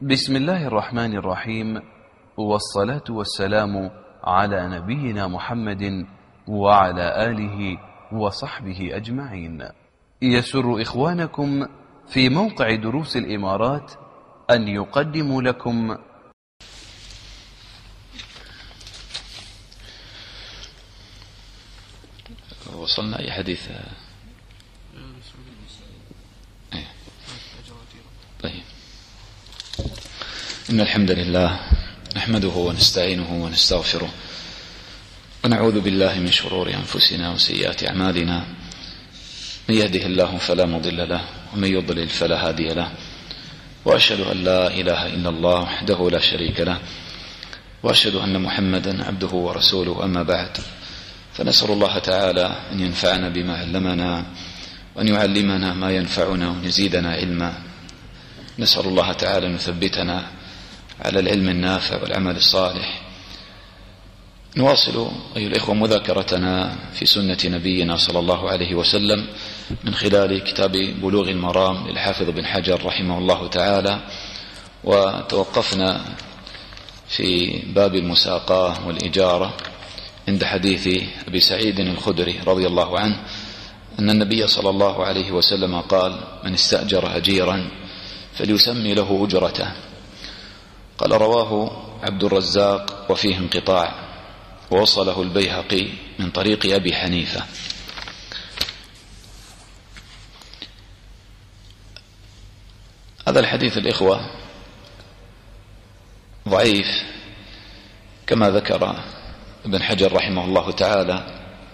بسم الله الرحمن الرحيم، والصلاة والسلام على نبينا محمد وعلى آله وصحبه أجمعين. يسر إخوانكم في موقع دروس الإمارات أن يقدموا لكم وصلنا أي حديث؟ طيب، إن الحمد لله نحمده ونستعينه ونستغفره ونعوذ بالله من شرور أنفسنا وسيئات أعمالنا، من يهده الله فلا مضل له ومن يضلل فلا هادي له، وأشهد أن لا إله إلا الله وحده لا شريك له، وأشهد أن محمدا عبده ورسوله. أما بعد، فنسأل الله تعالى أن ينفعنا بما علمنا وأن يعلمنا ما ينفعنا وأن يزيدنا علما. نسأل الله تعالى أن يثبتنا على العلم النافع والعمل الصالح. نواصل أيها الإخوة مذاكرتنا في سنة نبينا صلى الله عليه وسلم من خلال كتاب بلوغ المرام للحافظ بن حجر رحمه الله تعالى، وتوقفنا في باب المساقاة والإجارة عند حديث أبي سعيد الخدري رضي الله عنه أن النبي صلى الله عليه وسلم قال: من استأجر أجيرا فليسمي له أجرته. قال: رواه عبد الرزاق وفيه انقطاع، ووصله البيهقي من طريق أبي حنيفة. هذا الحديث الإخوة ضعيف كما ذكر ابن حجر رحمه الله تعالى،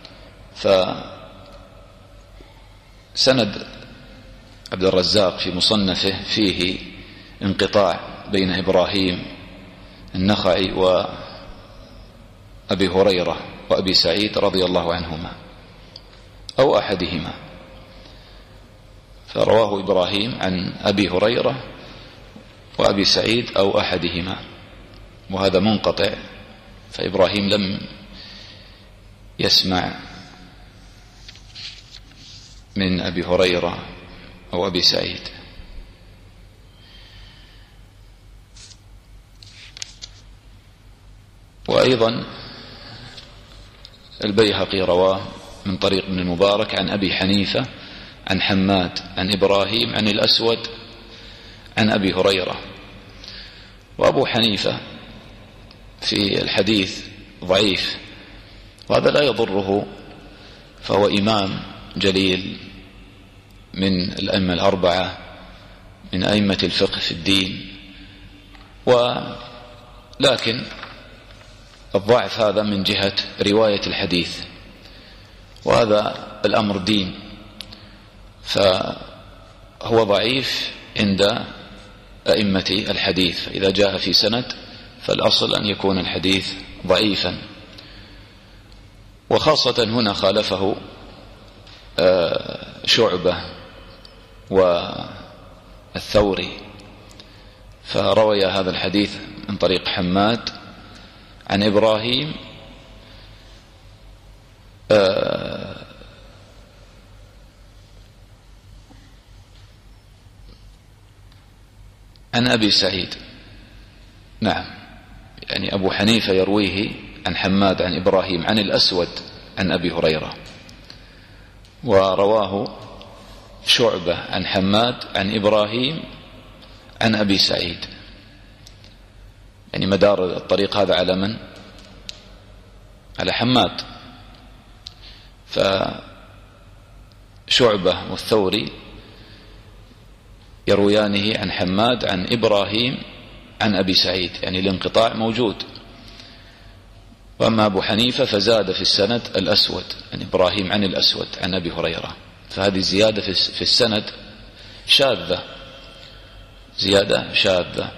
فسند عبد الرزاق في مصنفه فيه انقطاع بين إبراهيم النخعي وأبي هريرة وأبي سعيد رضي الله عنهما أو أحدهما، فرواه إبراهيم عن أبي هريرة وأبي سعيد أو أحدهما، وهذا منقطع، فإبراهيم لم يسمع من أبي هريرة أو أبي سعيد. وأيضا البيهقي رواه من طريق ابن المبارك عن أبي حنيفة عن حماد عن إبراهيم عن الأسود عن أبي هريرة. وأبو حنيفة في الحديث ضعيف، وهذا لا يضره، فهو إمام جليل من الأئمة الأربعة من أئمة الفقه في الدين، ولكن الضعف هذا من جهة رواية الحديث، وهذا الأمر دين، فهو ضعيف عند أئمة الحديث. فإذا جاء في سند فالأصل أن يكون الحديث ضعيفا، وخاصة هنا خالفه شعبة والثوري، فروي هذا الحديث من طريق حماد عن إبراهيم عن أبي سعيد. نعم، يعني أبو حنيفة يرويه عن حماد عن إبراهيم عن الأسود عن أبي هريرة، ورواه شعبة عن حماد عن إبراهيم عن أبي سعيد. يعني مدار الطريق هذا على من؟ على حماد، فشعبة والثوري يرويانه عن حماد عن إبراهيم عن أبي سعيد، يعني الانقطاع موجود. وأما أبو حنيفة فزاد في السند الأسود عن إبراهيم عن الأسود عن أبي هريرة، فهذه زيادة في السند شاذة، زيادة شاذة،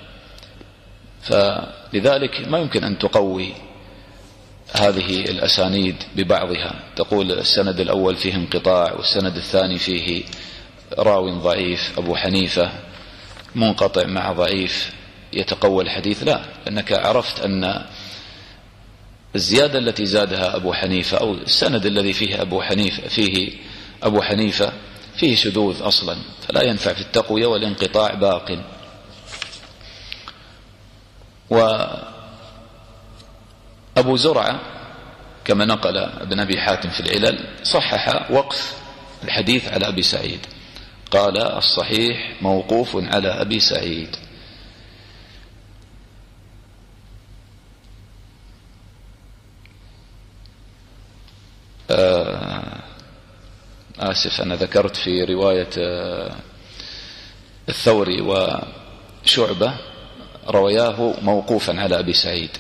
فلذلك ما يمكن أن تقوي هذه الأسانيد ببعضها، تقول السند الأول فيه انقطاع والسند الثاني فيه راو ضعيف أبو حنيفة منقطع مع ضعيف يتقوى الحديث. لا، لأنك عرفت أن الزيادة التي زادها أبو حنيفة أو السند الذي فيه أبو حنيفة فيه شذوذ أصلا، فلا ينفع في التقوية، والانقطاع باق. وأبو زرعة كما نقل ابن أبي حاتم في العلل صحح وقف الحديث على أبي سعيد، قال الصحيح موقوف على أبي سعيد. آسف، أنا ذكرت في رواية الثوري وشعبة روياه موقوفا على أبي سعيد،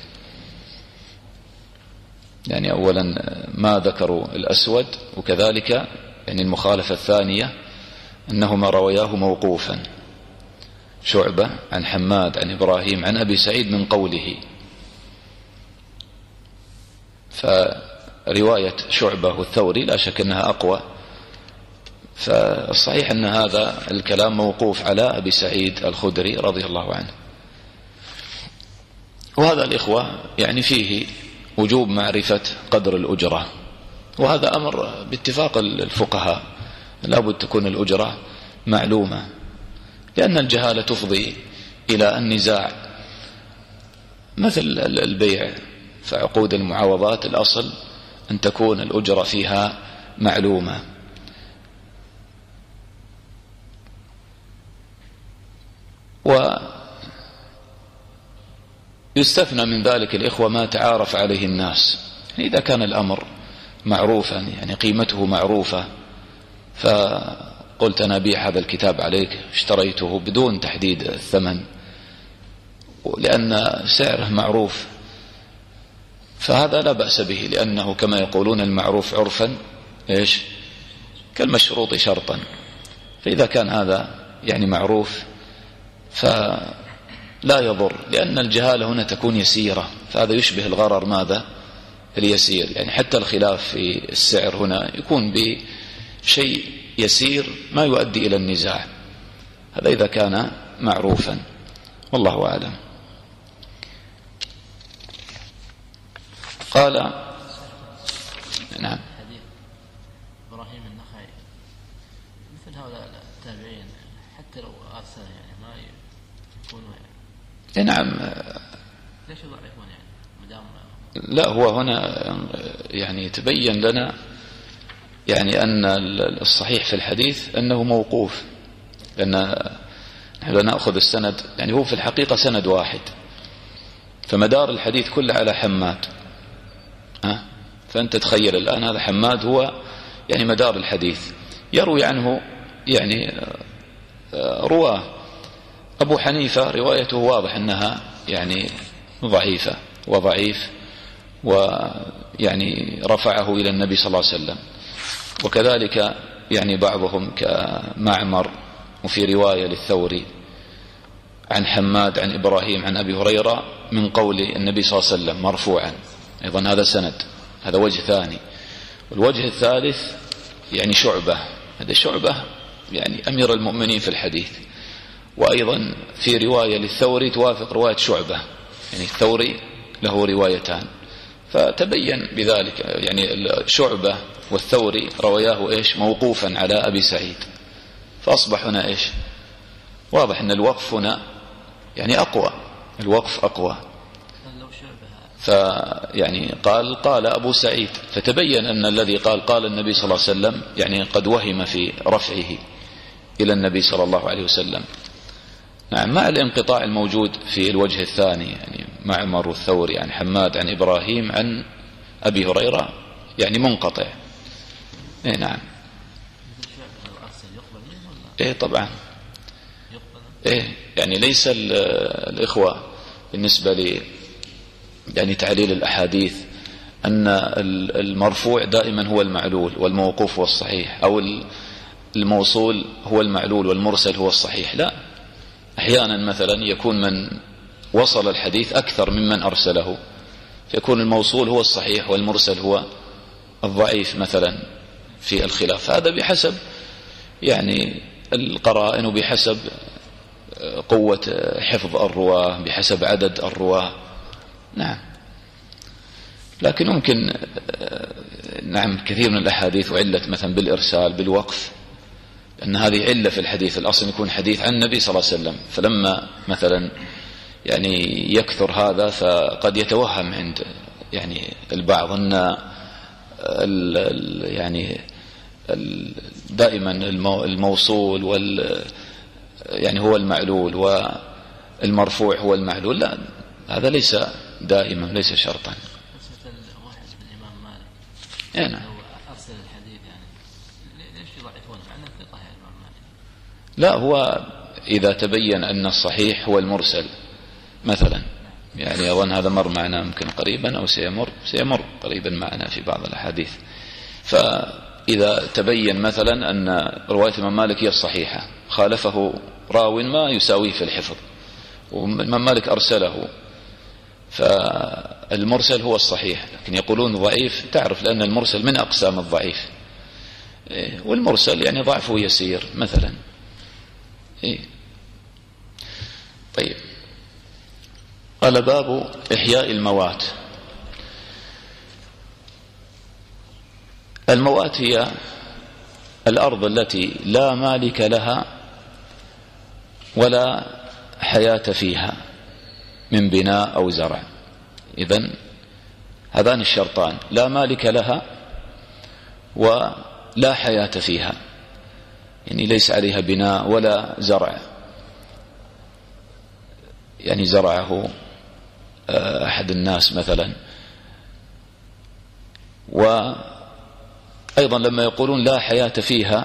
يعني أولا ما ذكروا الأسود، وكذلك يعني المخالفة الثانية أنهما روياه موقوفا، شعبة عن حماد عن إبراهيم عن أبي سعيد من قوله. فرواية شعبة والثوري لا شك أنها أقوى، فالصحيح أن هذا الكلام موقوف على أبي سعيد الخدري رضي الله عنه. وهذا الإخوة يعني فيه وجوب معرفة قدر الأجرة، وهذا أمر باتفاق الفقهاء لابد تكون الأجرة معلومة، لأن الجهالة تفضي إلى النزاع. مثل البيع فعقود المعاوضات الأصل أن تكون الأجرة فيها معلومة. ويستثنى من ذلك الإخوة ما تعارف عليه الناس، يعني إذا كان الأمر معروفا يعني قيمته معروفة، فقلت أنا أبيع هذا الكتاب عليك، اشتريته بدون تحديد الثمن لأن سعره معروف، فهذا لا بأس به، لأنه كما يقولون المعروف عرفا إيش كالمشروط شرطا. فإذا كان هذا يعني معروف فلا يضر، لأن الجهالة هنا تكون يسيرة، فهذا يشبه الغرر ماذا اليسير، يعني حتى الخلاف في السعر هنا يكون بشيء يسير ما يؤدي إلى النزاع، هذا إذا كان معروفا، والله أعلم. قال نعم حديث إبراهيم النخعي مثل هؤلاء التابعين حتى لو أرسل يعني ما يكونوا يعني نعم. ليش يضعفون يعني مدام؟ لا، هو هنا يعني تبين لنا يعني أن الصحيح في الحديث أنه موقوف، لأن نحن نأخذ السند يعني هو في الحقيقة سند واحد، فمدار الحديث كله على حماد. فأنت تخيل الآن هذا حماد هو يعني مدار الحديث، يروي عنه يعني رواه. أبو حنيفة روايته واضح أنها يعني ضعيفة وضعيف، ويعني رفعه إلى النبي صلى الله عليه وسلم، وكذلك يعني بعضهم كمعمر، وفي رواية للثوري عن حماد عن إبراهيم عن أبي هريرة من قول النبي صلى الله عليه وسلم مرفوعا، أيضا هذا سند، هذا وجه ثاني. والوجه الثالث يعني شعبة، هذا شعبة يعني أمير المؤمنين في الحديث، وأيضا في رواية للثوري توافق رواية شعبة، يعني الثوري له روايتان، فتبين بذلك يعني شعبة والثوري رواياه إيش موقوفا على أبي سعيد، فأصبح هنا إيش واضح أن الوقف هنا يعني أقوى، الوقف أقوى. فيعني قال أبو سعيد، فتبين أن الذي قال النبي صلى الله عليه وسلم يعني قد وهم في رفعه إلى النبي صلى الله عليه وسلم. نعم، مع الانقطاع الموجود في الوجه الثاني، يعني معمر والثوري عن حماد عن إبراهيم عن أبي هريرة يعني منقطع. نعم. طبعا يعني ليس الإخوة بالنسبة لي يعني تعليل الأحاديث أن المرفوع دائما هو المعلول والموقوف هو الصحيح، أو الموصول هو المعلول والمرسل هو الصحيح. لا، أحيانا مثلا يكون من وصل الحديث أكثر ممن أرسله، فيكون الموصول هو الصحيح والمرسل هو الضعيف مثلا في الخلاف. هذا بحسب يعني القرائن وبحسب قوة حفظ الرواة، بحسب عدد الرواة. نعم، لكن ممكن نعم كثير من الأحاديث وعلة مثلا بالإرسال بالوقف، لأن هذه علة في الحديث، الأصل يكون حديث عن النبي صلى الله عليه وسلم، فلما مثلا يعني يكثر هذا، فقد يتوهم عند يعني البعض أن يعني دائما الموصول يعني هو المعلول والمرفوع هو المعلول. لا، هذا ليس دائما، ليس شرطا. مثل واحد من الإمام مالك يعني لو أرسل الحديث يعني ليش يضعفون مع أنه ثقة يا الإمام مالك؟ لا، هو إذا تبين أن الصحيح هو المرسل مثلا، يعني أظن هذا مر معنا يمكن قريبا أو سيمر قريبا معنا في بعض الأحاديث. فإذا تبين مثلا أن رواية الإمام مالك هي الصحيحة، خالفه راو ما يساويه في الحفظ والإمام مالك أرسله، فالمرسل هو الصحيح، لكن يقولون ضعيف، تعرف لأن المرسل من أقسام الضعيف، والمرسل يعني ضعفه يسير مثلا. طيب، قال باب إحياء الموات. الموات هي الأرض التي لا مالك لها ولا حياة فيها من بناء أو زرع. إذن هذان الشرطان: لا مالك لها ولا حياة فيها، يعني ليس عليها بناء ولا زرع، يعني زرعه أحد الناس مثلا. وأيضا لما يقولون لا حياة فيها،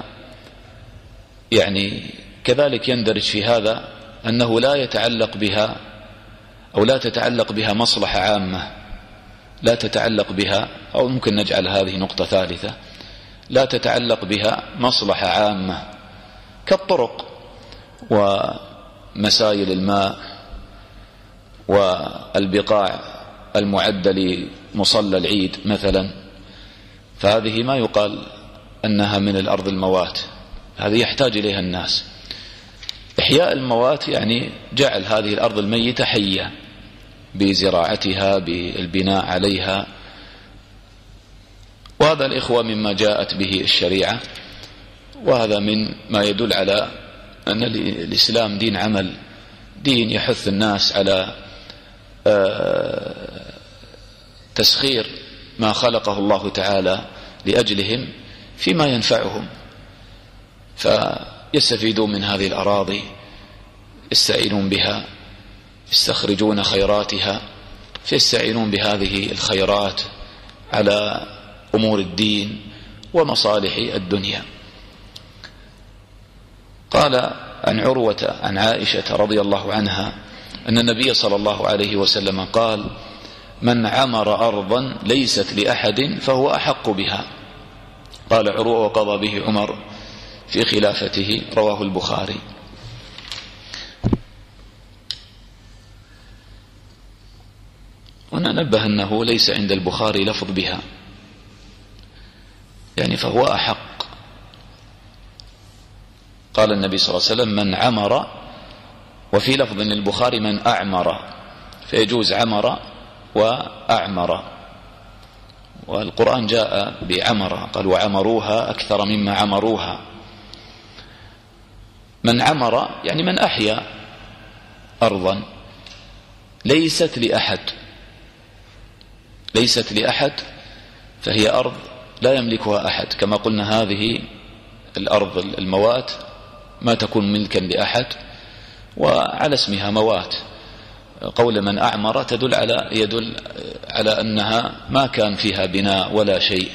يعني كذلك يندرج في هذا أنه لا يتعلق بها أو لا تتعلق بها مصلحة عامة، لا تتعلق بها، أو ممكن نجعل هذه نقطة ثالثة، لا تتعلق بها مصلحة عامة كالطرق ومسايل الماء والبقاع المعدة لمصلى العيد مثلا، فهذه ما يقال أنها من الأرض الموات، هذه يحتاج إليها الناس. إحياء الموات يعني جعل هذه الأرض الميتة حية بزراعتها، بالبناء عليها. وهذا الإخوة مما جاءت به الشريعة، وهذا من ما يدل على أن الإسلام دين عمل، دين يحث الناس على تسخير ما خلقه الله تعالى لأجلهم فيما ينفعهم، فيستفيدون من هذه الأراضي، يستعينون بها، يستخرجون خيراتها، فيستعينون بهذه الخيرات على أمور الدين ومصالح الدنيا. قال عن عروة عن عائشة رضي الله عنها أن النبي صلى الله عليه وسلم قال: من عمر أرضا ليست لأحد فهو أحق بها. قال عروة: وقضى به عمر في خلافته، رواه البخاري. هنا نبه أنه ليس عند البخاري لفظ بها، يعني فهو أحق. قال النبي صلى الله عليه وسلم: من عمر، وفي لفظ البخاري من أعمر، فيجوز عمر وأعمر، والقرآن جاء بعمر، قال: وعمروها أكثر مما عمروها. من عمر يعني من أحيا أرضا ليست لأحد، ليست لأحد، فهي أرض لا يملكها أحد، كما قلنا هذه الأرض الموات ما تكون ملكا لأحد، وعلى اسمها موات. قول من أعمر يدل على أنها ما كان فيها بناء ولا شيء،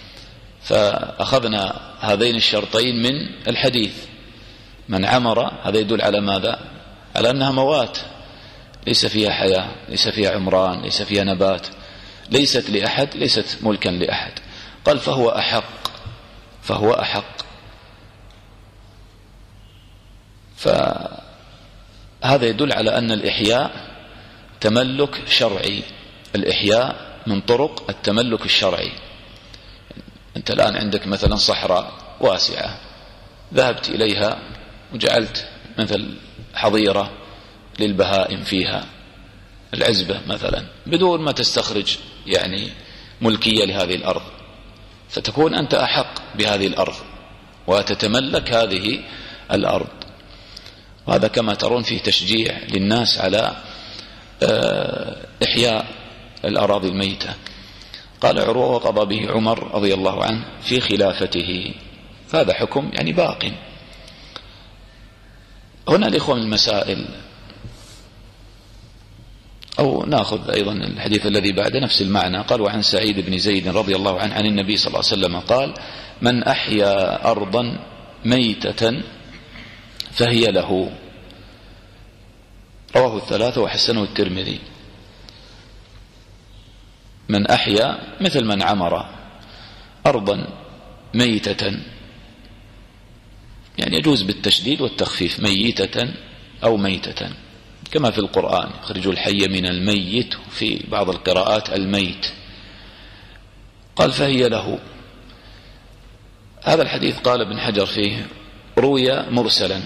فأخذنا هذين الشرطين من الحديث. من عمر هذا يدل على ماذا؟ على أنها موات، ليس فيها حياة، ليس فيها عمران، ليس فيها نبات، ليست لأحد، ليست ملكا لأحد. قال: فهو أحق، فهو أحق. فهذا يدل على أن الإحياء تملك شرعي، الإحياء من طرق التملك الشرعي. أنت الآن عندك مثلا صحراء واسعة، ذهبت إليها وجعلت مثل حظيرة للبهائم فيها، العزبة مثلا، بدون ما تستخرج يعني ملكية لهذه الأرض، فتكون أنت أحق بهذه الأرض وتتملك هذه الأرض. وهذا كما ترون فيه تشجيع للناس على إحياء الأراضي الميتة. قال عروة: وقضى به عمر رضي الله عنه في خلافته، فهذا حكم يعني باق. هنا الإخوة من المسائل، أو نأخذ أيضا الحديث الذي بعد نفس المعنى. قال: وعن سعيد بن زيد رضي الله عنه عن النبي صلى الله عليه وسلم قال: من أحيا أرضا ميتة فهي له. رواه الثلاثة وحسنه الترمذي. من أحيا مثل من عمر أرضا ميتة، يعني يجوز بالتشديد والتخفيف، ميتة أو ميتة، كما في القرآن: يخرج الحي من الميت، في بعض القراءات الميت. قال: فهي له. هذا الحديث قال ابن حجر فيه: روي مرسلا.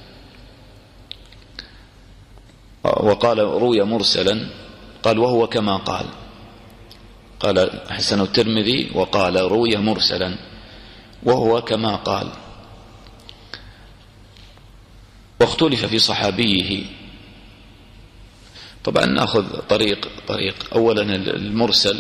وقال روي مرسلا، قال: وهو كما قال. قال حسن الترمذي: وقال روي مرسلا وهو كما قال. واختلف في صحابيه. طبعا نأخذ طريق. أولا المرسل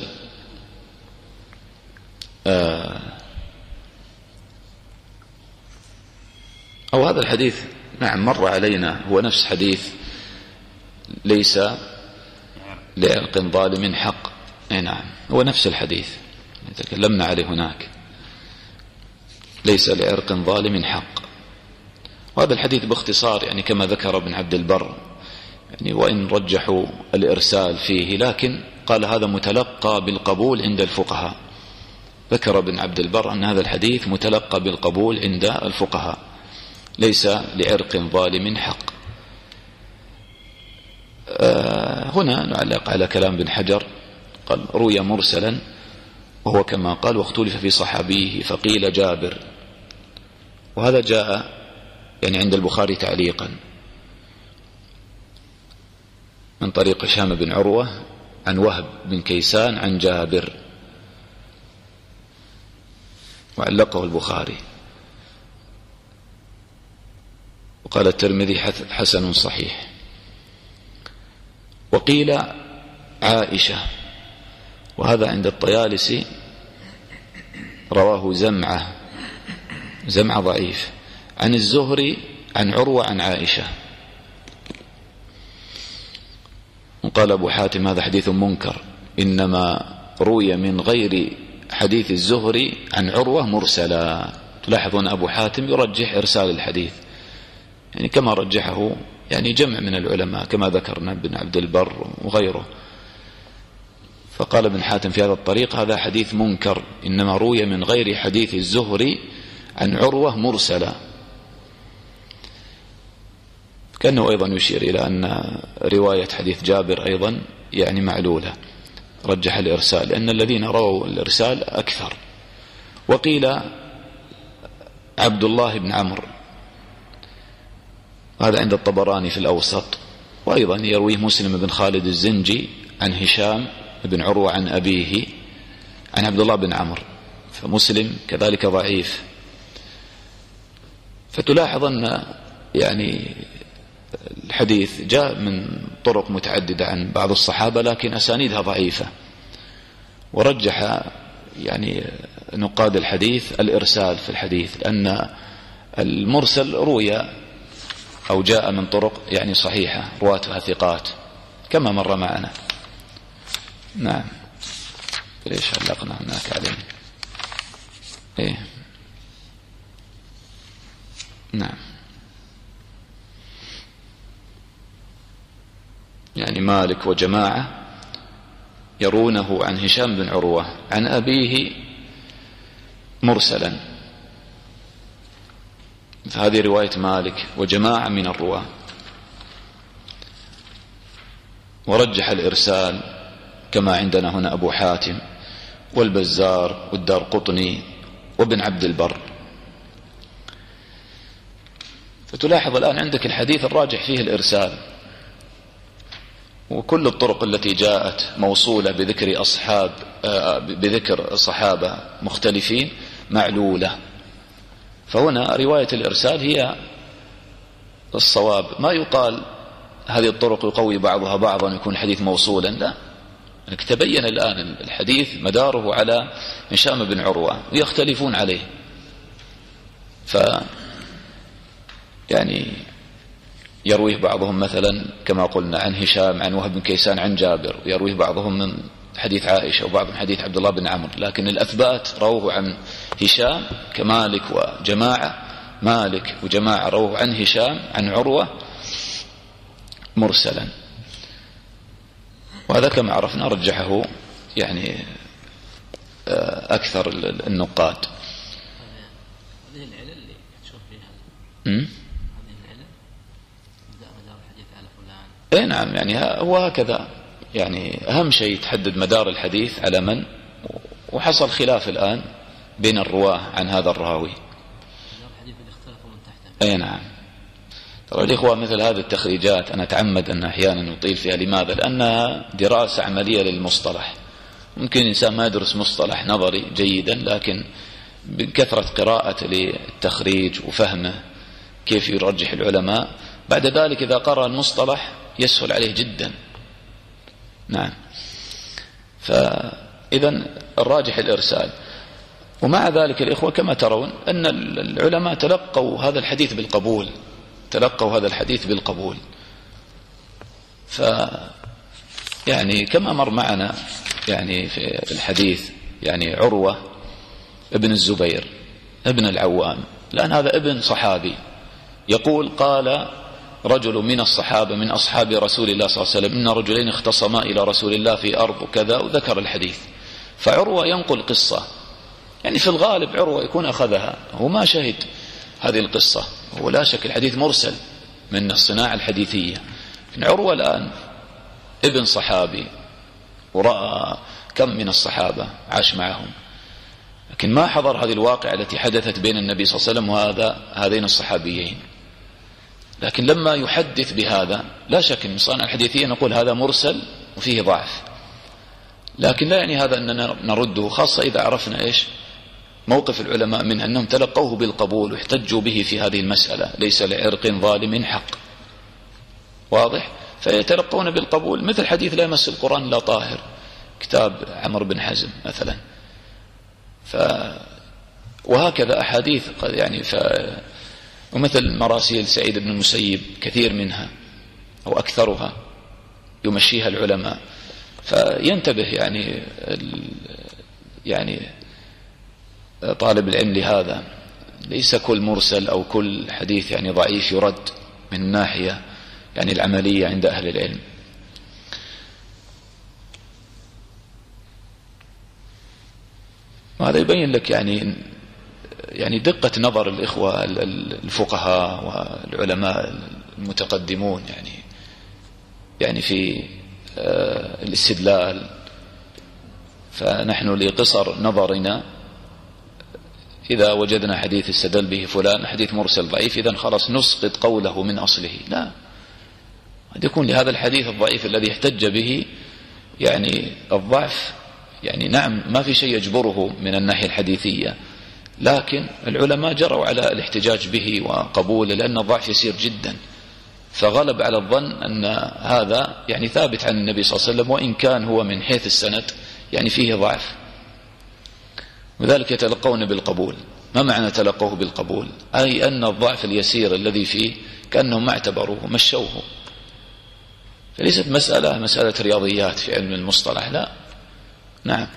أو هذا الحديث نعم مر علينا، هو نفس حديث ليس لعرق ظالم حق. نعم هو نفس الحديث تكلمنا عليه هناك، ليس لعرق ظالم حق. وهذا الحديث باختصار يعني كما ذكر ابن عبد البر، يعني وإن رجحوا الإرسال فيه، لكن قال هذا متلقى بالقبول عند الفقهاء. ذكر ابن عبد البر أن هذا الحديث متلقى بالقبول عند الفقهاء، ليس لعرق ظالم حق. هنا نعلق على كلام ابن حجر، قال روي مرسلا وهو كما قال. واختلف في صحابيه، فقيل جابر، وهذا جاء يعني عند البخاري تعليقا من طريق هشام بن عروة عن وهب بن كيسان عن جابر، وعلقه البخاري. وقال الترمذي حسن صحيح. وقيل عائشة، وهذا عند الطيالسي رواه زمعة ضعيف، عن الزهري عن عروة عن عائشة. وقال أبو حاتم هذا حديث منكر، إنما روي من غير حديث الزهري عن عروة مرسلا. تلاحظون أبو حاتم يرجح إرسال الحديث، يعني كما رجحه يعني جمع من العلماء كما ذكرنا ابن عبد البر وغيره. فقال ابن حاتم في هذا الطريق هذا حديث منكر، إنما روي من غير حديث الزهري عن عروة مرسلا. كأنه أيضا يشير إلى أن رواية حديث جابر أيضا يعني معلولة، رجح الإرسال، لأن الذين رووا الإرسال أكثر. وقيل عبد الله بن عمرو، هذا عند الطبراني في الأوسط، وأيضا يرويه مسلم بن خالد الزنجي عن هشام بن عروة عن أبيه عن عبد الله بن عمرو، فمسلم كذلك ضعيف. فتلاحظ أن يعني الحديث جاء من طرق متعددة عن بعض الصحابة، لكن أسانيدها ضعيفة. ورجح يعني نقاد الحديث الإرسال في الحديث، لأن المرسل روي أو جاء من طرق يعني صحيحة رواتها ثقات كما مر معنا. نعم. ليش علقنا هناك عليه؟ إيه. نعم. يعني مالك وجماعة يرونه عن هشام بن عروة عن أبيه مرسلا، فهذه رواية مالك وجماعة من الرواة. ورجح الإرسال كما عندنا هنا أبو حاتم والبزار والدار قطني وابن عبد البر. فتلاحظ الآن عندك الحديث الراجح فيه الإرسال، وكل الطرق التي جاءت موصولة بذكر صحابة مختلفين معلولة. فهنا رواية الإرسال هي الصواب. ما يقال هذه الطرق يقوي بعضها بعضا ويكون الحديث موصولا، لا، لك تبين الآن الحديث مداره على هشام بن عروة ويختلفون عليه، يعني يرويه بعضهم مثلا كما قلنا عن هشام عن وهب بن كيسان عن جابر، ويرويه بعضهم من حديث عائشة وبعضهم حديث عبد الله بن عمرو، لكن الأثبات رووه عن هشام كمالك وجماعة، مالك وجماعة رووه عن هشام عن عروة مرسلا، وهذا كما عرفنا رجحه يعني أكثر النقاد. هذه العلل اللي تشوف فيها هذه العلل مدار الحديث على فلان. اي نعم، يعني هو هكذا، يعني أهم شيء تحدد مدار الحديث على من، وحصل خلاف الآن بين الرواة عن هذا الراوي. مدار الحديث اللي اختلفوا من تحته. اي نعم. طبعا الإخوة مثل هذه التخريجات أنا أتعمد أن أحيانا نطيل فيها، لماذا؟ لأنها دراسة عملية للمصطلح. ممكن الإنسان ما يدرس مصطلح نظري جيدا، لكن بكثرة قراءة للتخريج وفهمه كيف يرجح العلماء، بعد ذلك إذا قرأ المصطلح يسهل عليه جدا. نعم. فإذا الراجح الإرسال. ومع ذلك الإخوة كما ترون أن العلماء تلقوا هذا الحديث بالقبول، تلقوا هذا الحديث بالقبول. يعني كما مر معنا يعني في الحديث يعني عروة ابن الزبير ابن العوام، لأن هذا ابن صحابي، يقول قال رجل من الصحابة من أصحاب رسول الله صلى الله عليه وسلم إن رجلين اختصما إلى رسول الله في أرض وكذا، وذكر الحديث. فعروة ينقل قصة، يعني في الغالب عروة يكون أخذها، هو ما شهد هذه القصة، هو لا شك الحديث مرسل من الصناعة الحديثية. عروة الآن ابن صحابي ورأى كم من الصحابة عاش معهم، لكن ما حضر هذه الواقعة التي حدثت بين النبي صلى الله عليه وسلم وهذين الصحابيين. لكن لما يحدث بهذا لا شك من صناعة الحديثية نقول هذا مرسل وفيه ضعف، لكن لا يعني هذا أننا نرده، خاصة إذا عرفنا إيش موقف العلماء منه، أنهم تلقوه بالقبول واحتجوا به في هذه المسألة، ليس لعرق ظالم حق، واضح؟ فيتلقون بالقبول، مثل حديث لا يمس القرآن لا طاهر، كتاب عمرو بن حزم مثلا. وهكذا أحاديث يعني ومثل مراسيل سعيد بن المسيب كثير منها أو أكثرها يمشيها العلماء. فينتبه يعني طالب العلم لهذا، ليس كل مرسل أو كل حديث يعني ضعيف يرد من الناحية يعني العملية عند أهل العلم. وهذا يبين لك يعني دقة نظر الإخوة الفقهاء والعلماء المتقدمون يعني في الاستدلال. فنحن لقصر نظرنا إذا وجدنا حديث استدل به فلان حديث مرسل ضعيف، إذن خلاص نسقط قوله من أصله، لا، قد يكون لهذا الحديث الضعيف الذي احتج به يعني الضعف، يعني نعم ما في شيء يجبره من الناحية الحديثية، لكن العلماء جروا على الاحتجاج به وقبوله لأن الضعف يسير جدا، فغلب على الظن أن هذا يعني ثابت عن النبي صلى الله عليه وسلم، وإن كان هو من حيث السند يعني فيه ضعف، وذلك يتلقون بالقبول. ما معنى تلقوه بالقبول؟ أي أن الضعف اليسير الذي فيه كأنهم ما اعتبروه، مشوه. فليست مسألة رياضيات في علم المصطلح، لا. نعم.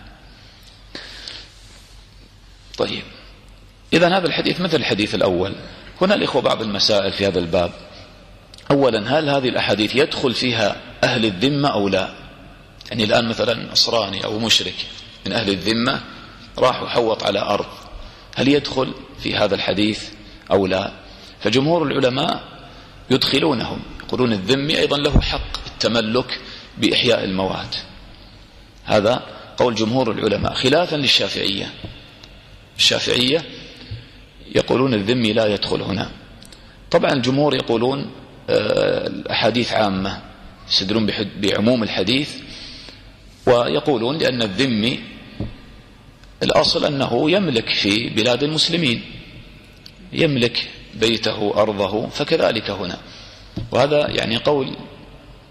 طيب، إذن هذا الحديث مثل الحديث الأول. هنا الإخوة بعض المسائل في هذا الباب. أولا، هل هذه الأحاديث يدخل فيها أهل الذمة أو لا؟ يعني الآن مثلا نصراني أو مشرك من أهل الذمة راح وحوط على أرض، هل يدخل في هذا الحديث أو لا؟ فجمهور العلماء يدخلونهم، يقولون الذمي أيضا له حق التملك بإحياء الموات. هذا قول جمهور العلماء، خلافا للشافعية. الشافعية يقولون الذمي لا يدخل هنا. طبعا الجمهور يقولون الأحاديث عامة، يستدلون بعموم الحديث، ويقولون لأن الذمي الأصل أنه يملك في بلاد المسلمين، يملك بيته أرضه، فكذلك هنا. وهذا يعني قول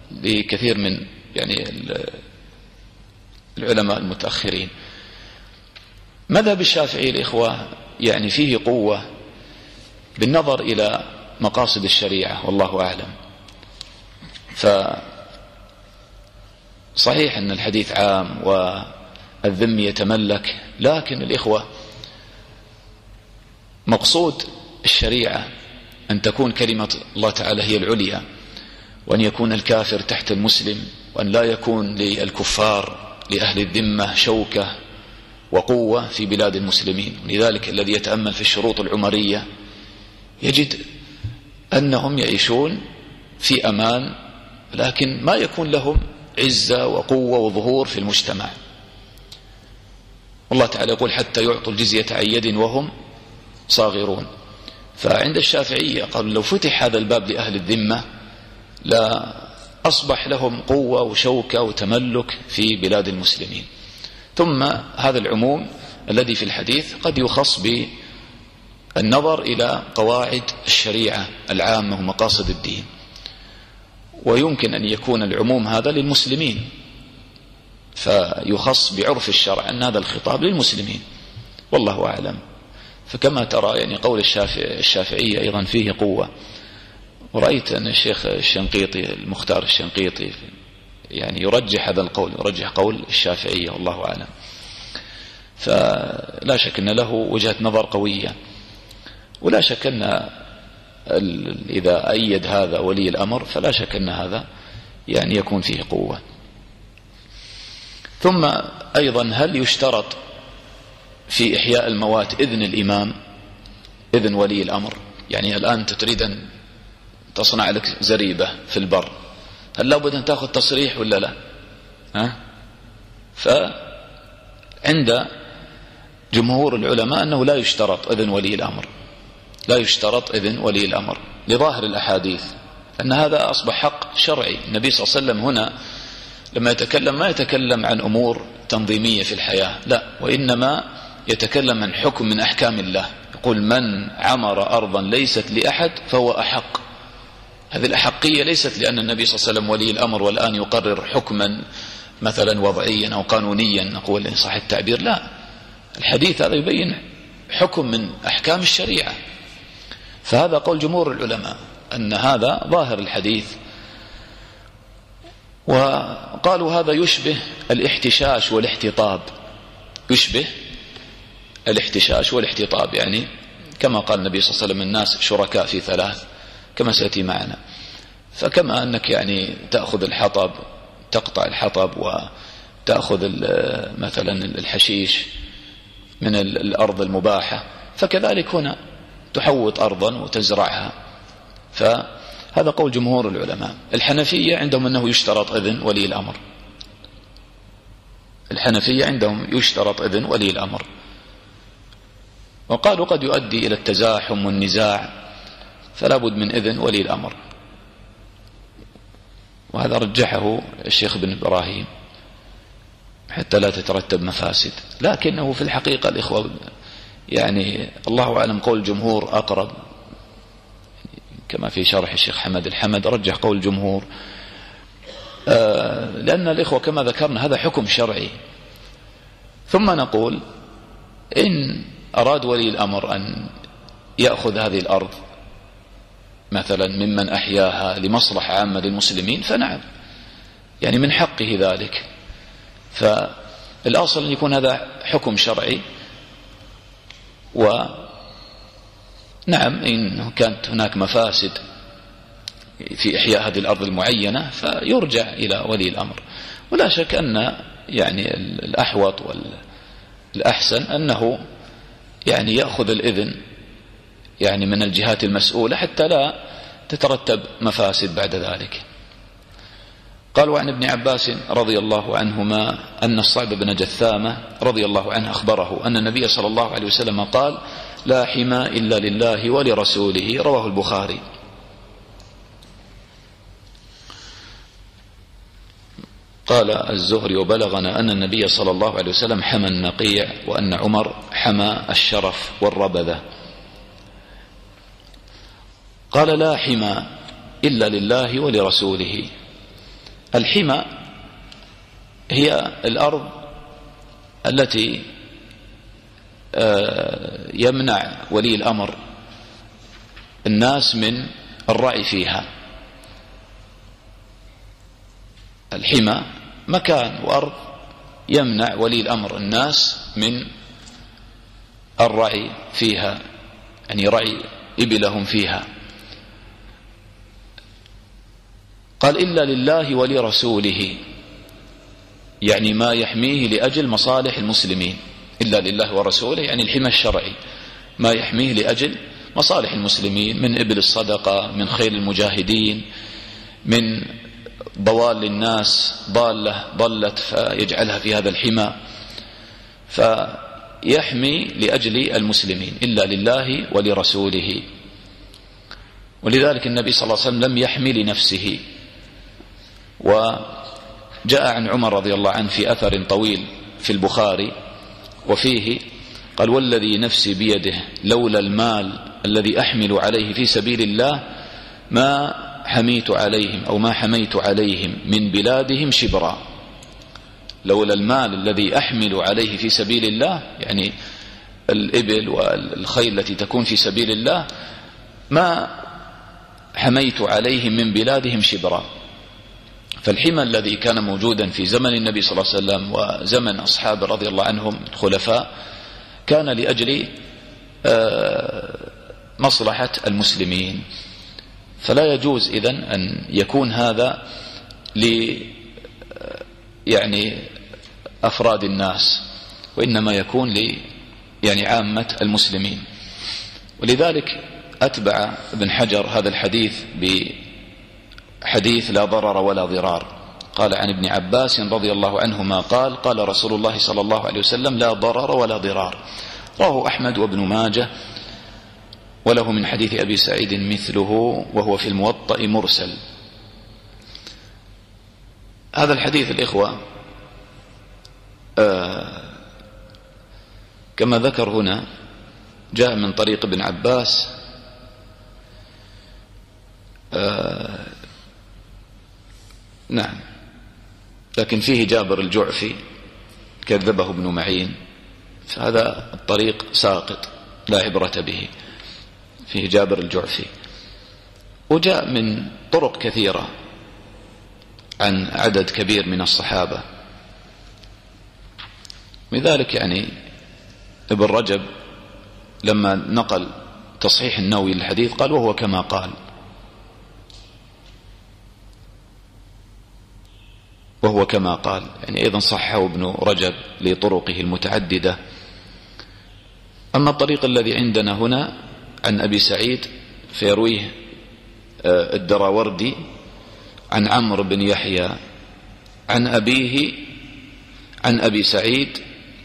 لكثير من يعني العلماء المتأخرين. مذهب الشافعي الإخوة يعني فيه قوة بالنظر إلى مقاصد الشريعة والله أعلم. فصحيح أن الحديث عام والذم يتملك، لكن الإخوة مقصود الشريعة أن تكون كلمة الله تعالى هي العليا، وأن يكون الكافر تحت المسلم، وأن لا يكون للكفار لأهل الذمة شوكة وقوة في بلاد المسلمين. ولذلك الذي يتأمل في الشروط العمرية يجد أنهم يعيشون في أمان، لكن ما يكون لهم عزة وقوة وظهور في المجتمع. والله تعالى يقول حتى يعطوا الجزية عن يد وهم صاغرون. فعند الشافعية قالوا لو فتح هذا الباب لأهل الذمة لا أصبح لهم قوة وشوكة وتملك في بلاد المسلمين. ثم هذا العموم الذي في الحديث قد يخص بالنظر إلى قواعد الشريعة العامة ومقاصد الدين، ويمكن أن يكون العموم هذا للمسلمين فيخص بعرف الشرع أن هذا الخطاب للمسلمين والله أعلم. فكما ترى يعني قول الشافعية أيضا فيه قوة. ورأيت أن الشيخ الشنقيطي المختار الشنقيطي يعني يرجح هذا القول، يرجح قول الشافعية والله أعلم. فلا شك أن له وجهة نظر قوية، ولا شك أن إذا أيد هذا ولي الأمر فلا شك أن هذا يعني يكون فيه قوة. ثم أيضا هل يشترط في إحياء الموات إذن الإمام، إذن ولي الأمر؟ يعني الآن تريد أن تصنع لك زريبة في البر، هل لابد أن تأخذ تصريح ولا لا؟ فعند جمهور العلماء أنه لا يشترط إذن ولي الأمر، لا يشترط إذن ولي الأمر لظاهر الأحاديث، أن هذا أصبح حق شرعي. النبي صلى الله عليه وسلم هنا لما يتكلم ما يتكلم عن أمور تنظيمية في الحياة، لا، وإنما يتكلم عن حكم من أحكام الله. يقول من عمر أرضا ليست لأحد فهو أحق. هذه الأحقية ليست لأن النبي صلى الله عليه وسلم ولي الأمر والآن يقرر حكما مثلا وضعيا أو قانونيا نقول إن صح التعبير، لا، الحديث هذا يبين حكم من أحكام الشريعة. فهذا قول جمهور العلماء أن هذا ظاهر الحديث. وقالوا هذا يشبه الاحتشاش والاحتطاب، يشبه الاحتشاش والاحتطاب، يعني كما قال النبي صلى الله عليه وسلم الناس شركاء في ثلاث كما سيأتي معنا. فكما أنك يعني تأخذ الحطب، تقطع الحطب وتأخذ مثلا الحشيش من الأرض المباحة، فكذلك هنا تحوط أرضا وتزرعها. فهذا قول جمهور العلماء. الحنفية عندهم أنه يشترط إذن ولي الأمر، الحنفية عندهم يشترط إذن ولي الأمر، وقالوا قد يؤدي إلى التزاحم والنزاع فلا بد من إذن ولي الأمر، وهذا رجحه الشيخ ابن إبراهيم حتى لا تترتب مفاسد. لكنه في الحقيقة الإخوة يعني الله أعلم قول الجمهور أقرب، كما في شرح الشيخ حمد الحمد رجح قول الجمهور، لأن الإخوة كما ذكرنا هذا حكم شرعي. ثم نقول إن أراد ولي الأمر أن يأخذ هذه الأرض مثلا ممن أحياها لمصلحة عامة للمسلمين فنعم، يعني من حقه ذلك. فالأصل أن يكون هذا حكم شرعي، ونعم إن كانت هناك مفاسد في إحياء هذه الأرض المعينة فيرجع إلى ولي الأمر. ولا شك أن يعني الأحوط والأحسن أنه يعني يأخذ الإذن يعني من الجهات المسؤولة حتى لا تترتب مفاسد بعد ذلك. قال وعن ابن عباس رضي الله عنهما أن الصعب بن جثامة رضي الله عنه أخبره أن النبي صلى الله عليه وسلم قال لا حمى إلا لله ولرسوله، رواه البخاري. قال الزهري وبلغنا أن النبي صلى الله عليه وسلم حمى النقيع، وأن عمر حمى الشرف والربذة. قال لا حمى إلا لله ولرسوله، الحمى هي الأرض التي يمنع ولي الأمر الناس من الرعي فيها. الحمى مكان وأرض يمنع ولي الأمر الناس من الرعي فيها، يعني رعي إبلهم فيها. قال إلا لله ولرسوله، يعني ما يحميه لأجل مصالح المسلمين. إلا لله ورسوله يعني الحمى الشرعي، ما يحميه لأجل مصالح المسلمين من إبل الصدقة، من خيل المجاهدين، من ضوال الناس، ضلت فيجعلها في هذا الحمى، فيحمي لأجل المسلمين. إلا لله ولرسوله. ولذلك النبي صلى الله عليه وسلم لم يحمي لنفسه. وجاء عن عمر رضي الله عنه في أثر طويل في البخاري وفيه قال: والذي نفسي بيده لولا المال الذي أحمل عليه في سبيل الله ما حميت عليهم أو ما حميت عليهم من بلادهم شبرا. لولا المال الذي أحمل عليه في سبيل الله، يعني الإبل والخيل التي تكون في سبيل الله، ما حميت عليهم من بلادهم شبرا. فالحمى الذي كان موجودا في زمن النبي صلى الله عليه وسلم وزمن أصحابه رضي الله عنهم الخلفاء كان لأجل مصلحة المسلمين. فلا يجوز إذن أن يكون هذا يعني أفراد الناس، وإنما يكون يعني عامة المسلمين. ولذلك أتبع ابن حجر هذا الحديث بحديث لا ضرر ولا ضرار. قال عن ابن عباس رضي الله عنهما قال: قال رسول الله صلى الله عليه وسلم: لا ضرر ولا ضرار. رواه أحمد وابن ماجه، وله من حديث أبي سعيد مثله وهو في الموطأ مرسل. هذا الحديث الإخوة كما ذكر هنا جاء من طريق ابن عباس نعم، لكن فيه جابر الجعفي كذبه ابن معين، فهذا الطريق ساقط لا عبرة به، فيه جابر الجعفي. وجاء من طرق كثيرة عن عدد كبير من الصحابة. لذلك يعني ابن رجب لما نقل تصحيح النووي للحديث قال: وهو كما قال. وهو كما قال، يعني أيضا صححه ابن رجب لطرقه المتعددة. أما الطريق الذي عندنا هنا عن أبي سعيد فيرويه الدراوردي عن عمرو بن يحيى عن أبيه عن أبي سعيد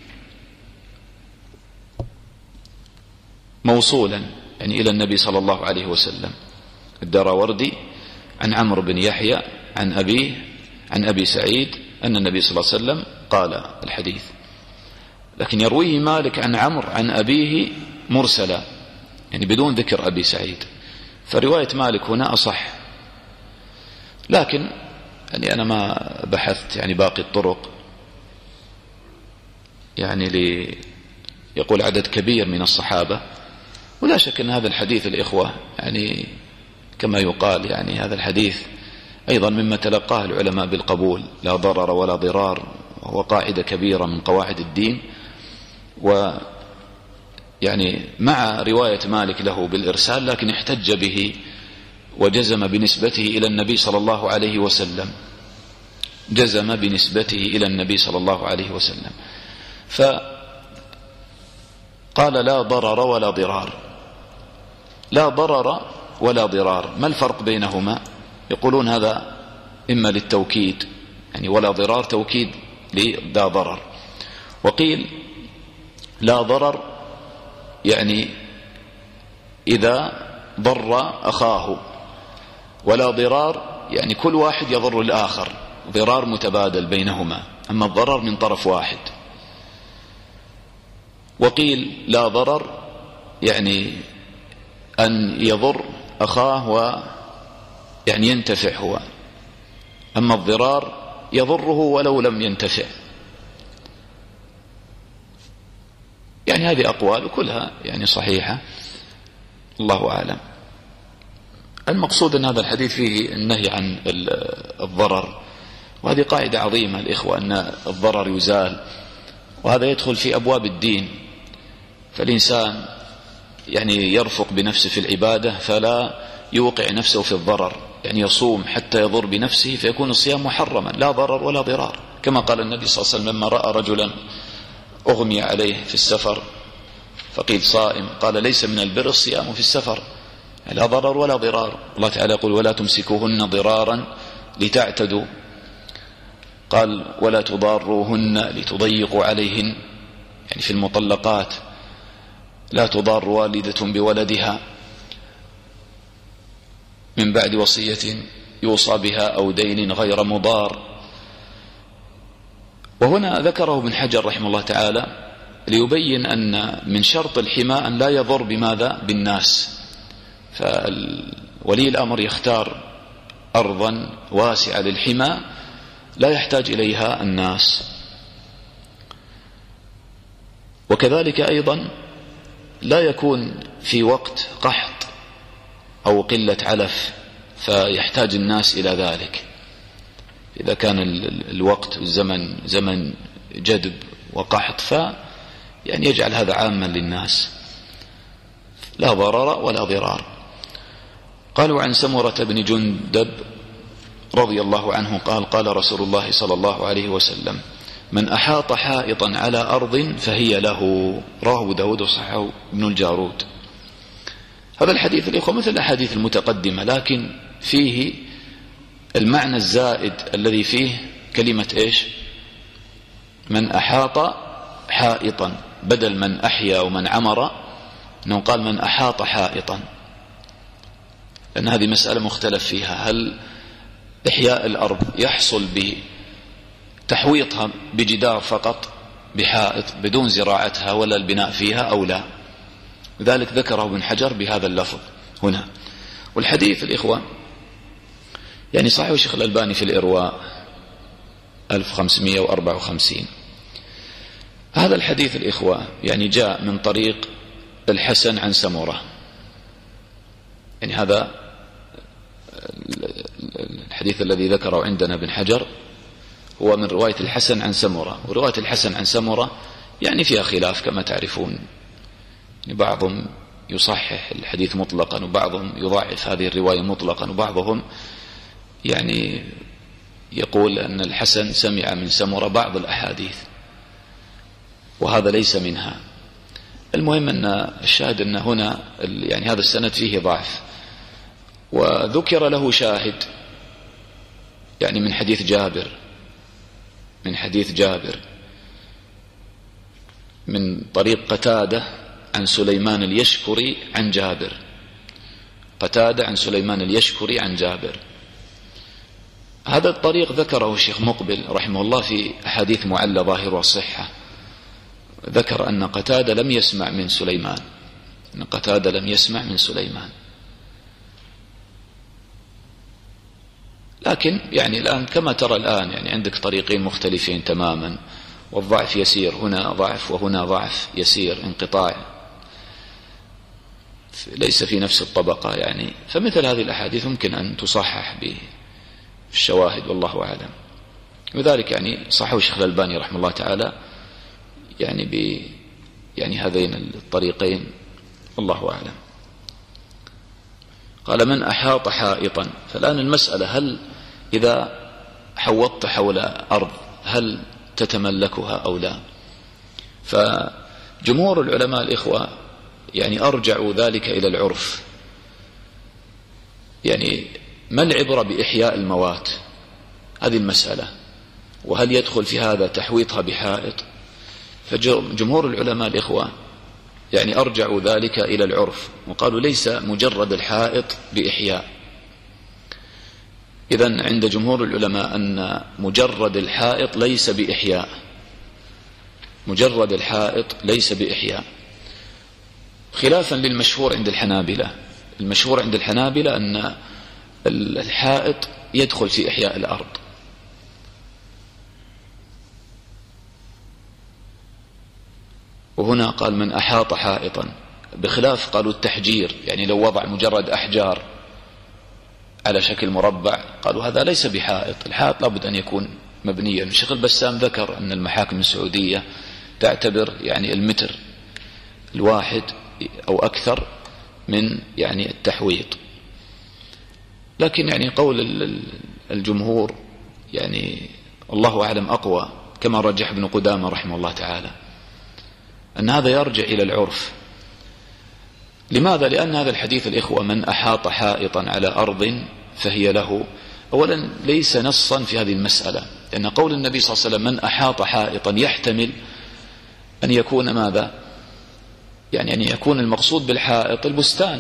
موصولا يعني إلى النبي صلى الله عليه وسلم. الدراوردي عن عمرو بن يحيى عن أبيه عن أبي سعيد أن النبي صلى الله عليه وسلم قال الحديث، لكن يرويه مالك عن عمرو عن أبيه مرسلا، يعني بدون ذكر أبي سعيد. فرواية مالك هنا أصح. لكن يعني أنا ما بحثت يعني باقي الطرق، يعني يقول عدد كبير من الصحابة. ولا شك أن هذا الحديث الإخوة يعني كما يقال، يعني هذا الحديث أيضا مما تلقاه العلماء بالقبول، لا ضرر ولا ضرار، وهو قاعدة كبيرة من قواعد الدين. ويعني مع رواية مالك له بالإرسال، لكن احتج به وجزم بنسبته إلى النبي صلى الله عليه وسلم، جزم بنسبته إلى النبي صلى الله عليه وسلم. فقال: لا ضرر ولا ضرار. لا ضرر ولا ضرار، ما الفرق بينهما؟ يقولون هذا إما للتوكيد، يعني ولا ضرار توكيد للا ضرر. وقيل لا ضرر يعني إذا ضر أخاه، ولا ضرار يعني كل واحد يضر الآخر، ضرار متبادل بينهما، أما الضرر من طرف واحد. وقيل لا ضرر يعني أن يضر أخاه ويعني ينتفع هو، أما الضرار يضره ولو لم ينتفع. يعني هذه أقوال كلها يعني صحيحة، الله أعلم. المقصود أن هذا الحديث فيه النهي عن الضرر، وهذه قاعدة عظيمة الإخوة، أن الضرر يزال، وهذا يدخل في أبواب الدين. فالإنسان يعني يرفق بنفسه في العبادة فلا يوقع نفسه في الضرر، يعني يصوم حتى يضر بنفسه فيكون الصيام محرما لا ضرر ولا ضرار، كما قال النبي صلى الله عليه وسلم لما رأى رجلا أغمي عليه في السفر فقيل صائم، قال ليس من البر الصيام في السفر، لا ضرر ولا ضرار. الله تعالى يقول ولا تمسكوهن ضرارا لتعتدوا، قال ولا تضاروهن لتضيقوا عليهن، يعني في المطلقات لا تضار والدة بولدها من بعد وصية يوصى بها أو دين غير مضار. وهنا ذكره ابن حجر رحمه الله تعالى ليبين أن من شرط الحمى أن لا يضر بماذا؟ بالناس. فولي الأمر يختار أرضا واسعة للحمى لا يحتاج إليها الناس. وكذلك أيضا لا يكون في وقت قحط أو قلة علف فيحتاج الناس إلى ذلك. إذا كان الوقت والزمن زمن جدب وقحط يعني يجعل هذا عاما للناس، لا ضرر ولا ضرار. قالوا عن سمرة بن جندب رضي الله عنه قال قال رسول الله صلى الله عليه وسلم من أحاط حائطا على أرض فهي له، رواه داود وصححه ابن الجارود. هذا الحديث الإخوة مثل الأحاديث المتقدمة، لكن فيه المعنى الزائد الذي فيه كلمة إيش؟ من أحاط حائطا، بدل من أحيا ومن عمر أنه قال من أحاط حائطا، لأن هذه مسألة مختلف فيها، هل إحياء الأرض يحصل بتحويطها بجدار فقط بحائط بدون زراعتها ولا البناء فيها أو لا؟ لذلك ذكره ابن حجر بهذا اللفظ هنا. والحديث الإخوة يعني صحيح الشيخ الألباني في الإرواء 1554. هذا الحديث الإخوة يعني جاء من طريق الحسن عن سمرة، يعني هذا الحديث الذي ذكره عندنا ابن حجر هو من رواية الحسن عن سمرة، ورواية الحسن عن سمرة يعني فيها خلاف كما تعرفون، بعضهم يصحح الحديث مطلقا وبعضهم يضعف هذه الرواية مطلقا، وبعضهم يعني يقول أن الحسن سمع من سمرة بعض الأحاديث وهذا ليس منها. المهم أن الشاهد أن هنا يعني هذا السند فيه ضعف، وذكر له شاهد يعني من حديث جابر من طريق قتادة عن سليمان اليشكري عن جابر، قتادة عن سليمان اليشكري عن جابر. هذا الطريق ذكره الشيخ مقبل رحمه الله في أحاديث معلة ظاهر والصحة، ذكر أن قتادة لم يسمع من سليمان، أن قتادة لم يسمع من سليمان. لكن يعني الآن كما ترى الآن يعني عندك طريقين مختلفين تماما، والضعف يسير، هنا ضعف وهنا ضعف يسير، انقطاع ليس في نفس الطبقة يعني. فمثل هذه الأحاديث ممكن أن تصحح بالشواهد والله أعلم. وذلك يعني صححه الشيخ الألباني رحمه الله تعالى يعني يعني هذين الطريقين والله أعلم. قال من أحاط حائطا، فالآن المسألة هل إذا حوطت حول أرض هل تتملكها أو لا؟ فجمهور العلماء الإخوة يعني أرجعوا ذلك إلى العرف، يعني ما العبرة بإحياء الموات؟ هذه المسألة، وهل يدخل في هذا تحويطها بحائط؟ فجمهور العلماء الإخوة يعني أرجعوا ذلك إلى العرف وقالوا ليس مجرد الحائط بإحياء. إذن عند جمهور العلماء أن مجرد الحائط ليس بإحياء، مجرد الحائط ليس بإحياء، خلافا للمشهور عند الحنابلة. المشهور عند الحنابلة أن الحائط يدخل في إحياء الأرض، وهنا قال من أحاط حائطا، بخلاف قالوا التحجير، يعني لو وضع مجرد أحجار على شكل مربع قالوا هذا ليس بحائط، الحائط لابد أن يكون مبنيا. الشيخ البسام ذكر أن المحاكم السعودية تعتبر يعني المتر الواحد أو أكثر من يعني التحويط، لكن يعني قول الجمهور يعني الله أعلم أقوى، كما رجح ابن قدامة رحمه الله تعالى، أن هذا يرجع إلى العرف. لماذا؟ لأن هذا الحديث الإخوة من أحاط حائطا على أرض فهي له، أولا ليس نصا في هذه المسألة، لأن قول النبي صلى الله عليه وسلم من أحاط حائطا يحتمل أن يكون ماذا؟ يعني أن يكون المقصود بالحائط البستان،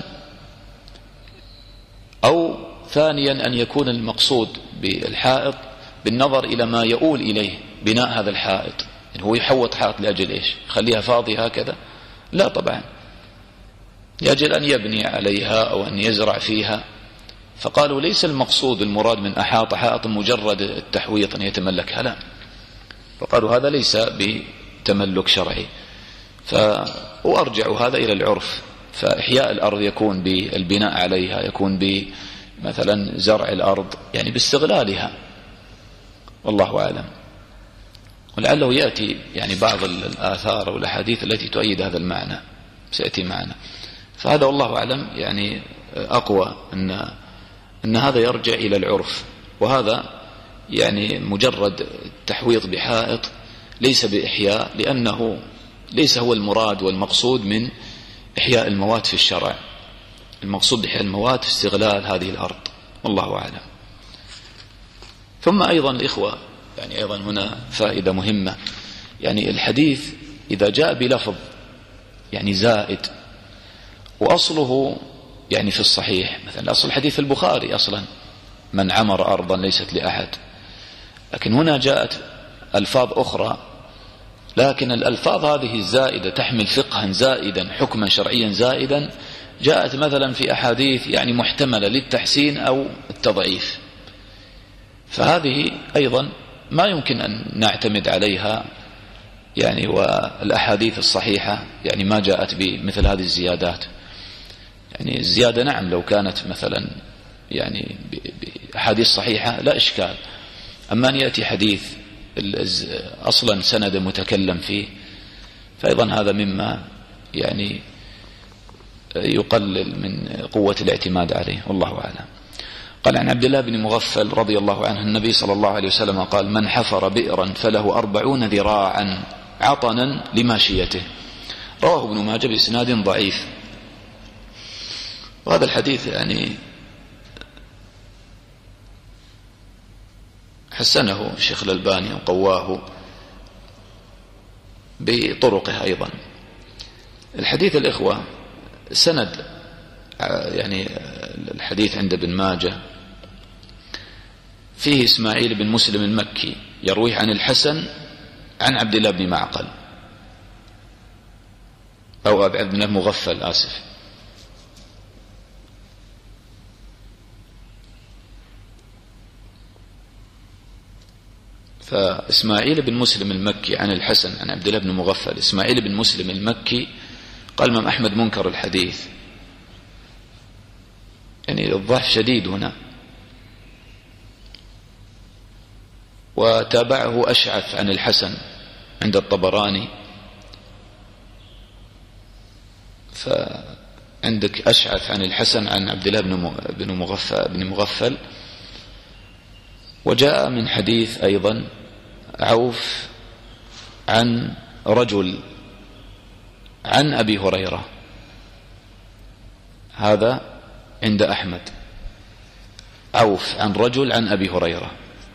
أو ثانيا أن يكون المقصود بالحائط بالنظر إلى ما يؤول إليه بناء هذا الحائط، يعني هو يحوط حائط لأجل إيش؟ خليها فاضية هكذا؟ لا طبعا، لأجل أن يبني عليها أو أن يزرع فيها. فقالوا ليس المقصود المراد من أحاط حائط مجرد التحويط أن يتملكها، لا، فقالوا هذا ليس بتملك شرعي. وأرجع هذا إلى العرف، فإحياء الأرض يكون بالبناء عليها، يكون بمثلا زرع الأرض يعني باستغلالها، والله أعلم. ولعله يأتي يعني بعض الآثار والأحاديث التي تؤيد هذا المعنى سيأتي معنا، فهذا والله أعلم يعني أقوى أن هذا يرجع إلى العرف، وهذا يعني مجرد التحويط بحائط ليس بإحياء، لأنه ليس هو المراد والمقصود من إحياء الموات في الشرع، المقصود بإحياء الموات في استغلال هذه الأرض، والله أعلم. ثم أيضا الإخوة يعني أيضا هنا فائدة مهمة، يعني الحديث إذا جاء بلفظ يعني زائد وأصله يعني في الصحيح، مثلا أصل الحديث في البخاري أصلا من عمر أرضا ليست لأحد، لكن هنا جاءت ألفاظ أخرى، لكن الألفاظ هذه الزائدة تحمل فقها زائدا حكما شرعيا زائدا، جاءت مثلا في أحاديث يعني محتملة للتحسين أو التضعيف، فهذه أيضا ما يمكن أن نعتمد عليها يعني، والأحاديث الصحيحة يعني ما جاءت بمثل هذه الزيادات. يعني الزيادة نعم لو كانت مثلا يعني بأحاديث صحيحة لا إشكال، أما أن يأتي حديث أصلا سند متكلم فيه، فأيضا هذا مما يعني يقلل من قوة الاعتماد عليه، والله أعلم. قال عن عبد الله بن مغفل رضي الله عنه النبي صلى الله عليه وسلم قال من حفر بئرا فله 40 ذراعا عطنا لماشيته، رواه ابن ماجه بإسناد ضعيف. وهذا الحديث يعني حسنه الشيخ الألباني وقواه بطرقه أيضا. الحديث الإخوة سند يعني الحديث عند ابن ماجه فيه إسماعيل بن مسلم المكي يرويه عن الحسن عن عبد الله بن معقل أو عبد الله مغفل آسف، فإسماعيل بن مسلم المكي عن الحسن عن عبد الله بن مغفل. إسماعيل بن مسلم المكي قال الإمام أحمد منكر الحديث، يعني الضعف شديد هنا. وتابعه أشعث عن الحسن عند الطبراني، فعندك أشعث عن الحسن عن عبد الله بن مغفل. وجاء من حديث أيضا عوف عن رجل عن أبي هريرة، هذا عند أحمد، عوف عن رجل عن أبي هريرة.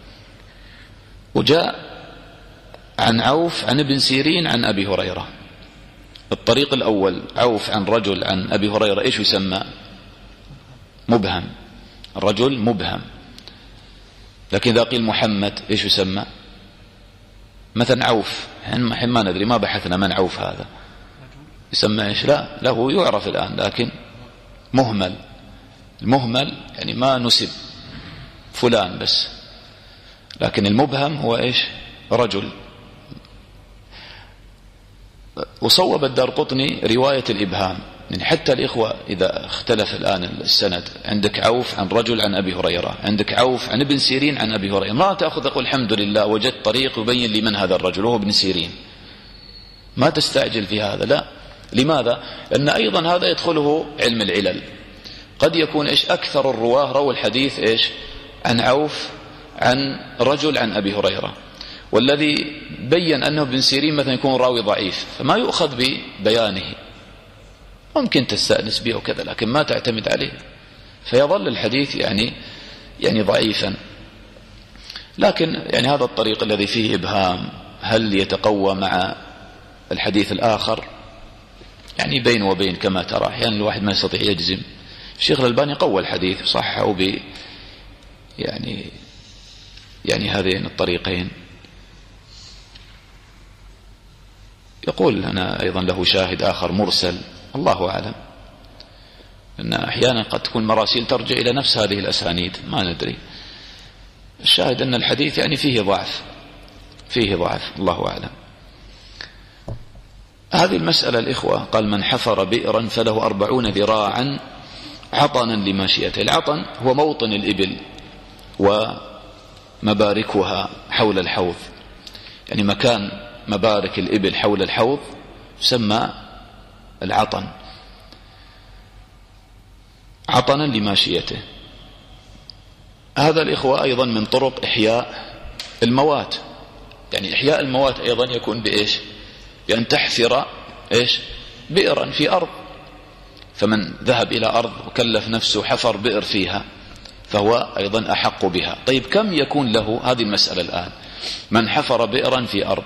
وجاء عن عوف عن ابن سيرين عن أبي هريرة. الطريق الأول عوف عن رجل عن أبي هريرة إيش يسمى؟ مبهم، الرجل مبهم. لكن إذا قيل محمد إيش يسمى؟ مثلا عوف، ما ندري ما بحثنا من عوف هذا يسمى إيش؟ لا له يعرف الآن لكن مهمل. المهمل يعني ما نسب فلان بس، لكن المبهم هو إيش؟ رجل. وصوب الدارقطني رواية الإبهام، يعني حتى الإخوة إذا اختلف الآن السند، عندك عوف عن رجل عن أبي هريرة، عندك عوف عن ابن سيرين عن أبي هريرة، ما تأخذ أقول الحمد لله وجدت طريق يبين لي من هذا الرجل وهو ابن سيرين، ما تستعجل في هذا، لا. لماذا؟ لأن أيضا هذا يدخله علم العلل، قد يكون أكثر الرواه روى الحديث عن عوف عن رجل عن أبي هريرة، والذي بين أنه ابن سيرين مثلا يكون راوي ضعيف، فما يؤخذ ببيانه، ممكن تستأنس به وكذا لكن ما تعتمد عليه، فيظل الحديث يعني ضعيفا. لكن يعني هذا الطريق الذي فيه إبهام هل يتقوى مع الحديث الآخر؟ يعني بين وبين كما ترى، أحيانا الواحد ما يستطيع يجزم. الشيخ الألباني قوى الحديث صححه يعني هذين الطريقين. يقول أنا أيضا له شاهد آخر مرسل، الله أعلم، أن أحيانا قد تكون مراسيل ترجع إلى نفس هذه الأسانيد، ما ندري. الشاهد أن الحديث يعني فيه ضعف، الله أعلم. هذه المسألة الإخوة، قال من حفر بئرا فله 40 ذراعا عطنا لماشيته. العطن هو موطن الإبل ومباركها حول الحوض، يعني مكان مبارك الإبل حول الحوض يسمى العطن، عطنا لماشيته. هذا الإخوة أيضا من طرق إحياء الموات، يعني إحياء الموات أيضا يكون بأن تحفر بئرا في أرض، فمن ذهب إلى أرض وكلف نفسه حفر بئر فيها فهو أيضا أحق بها. طيب كم يكون له؟ هذه المسألة الآن، من حفر بئرا في أرض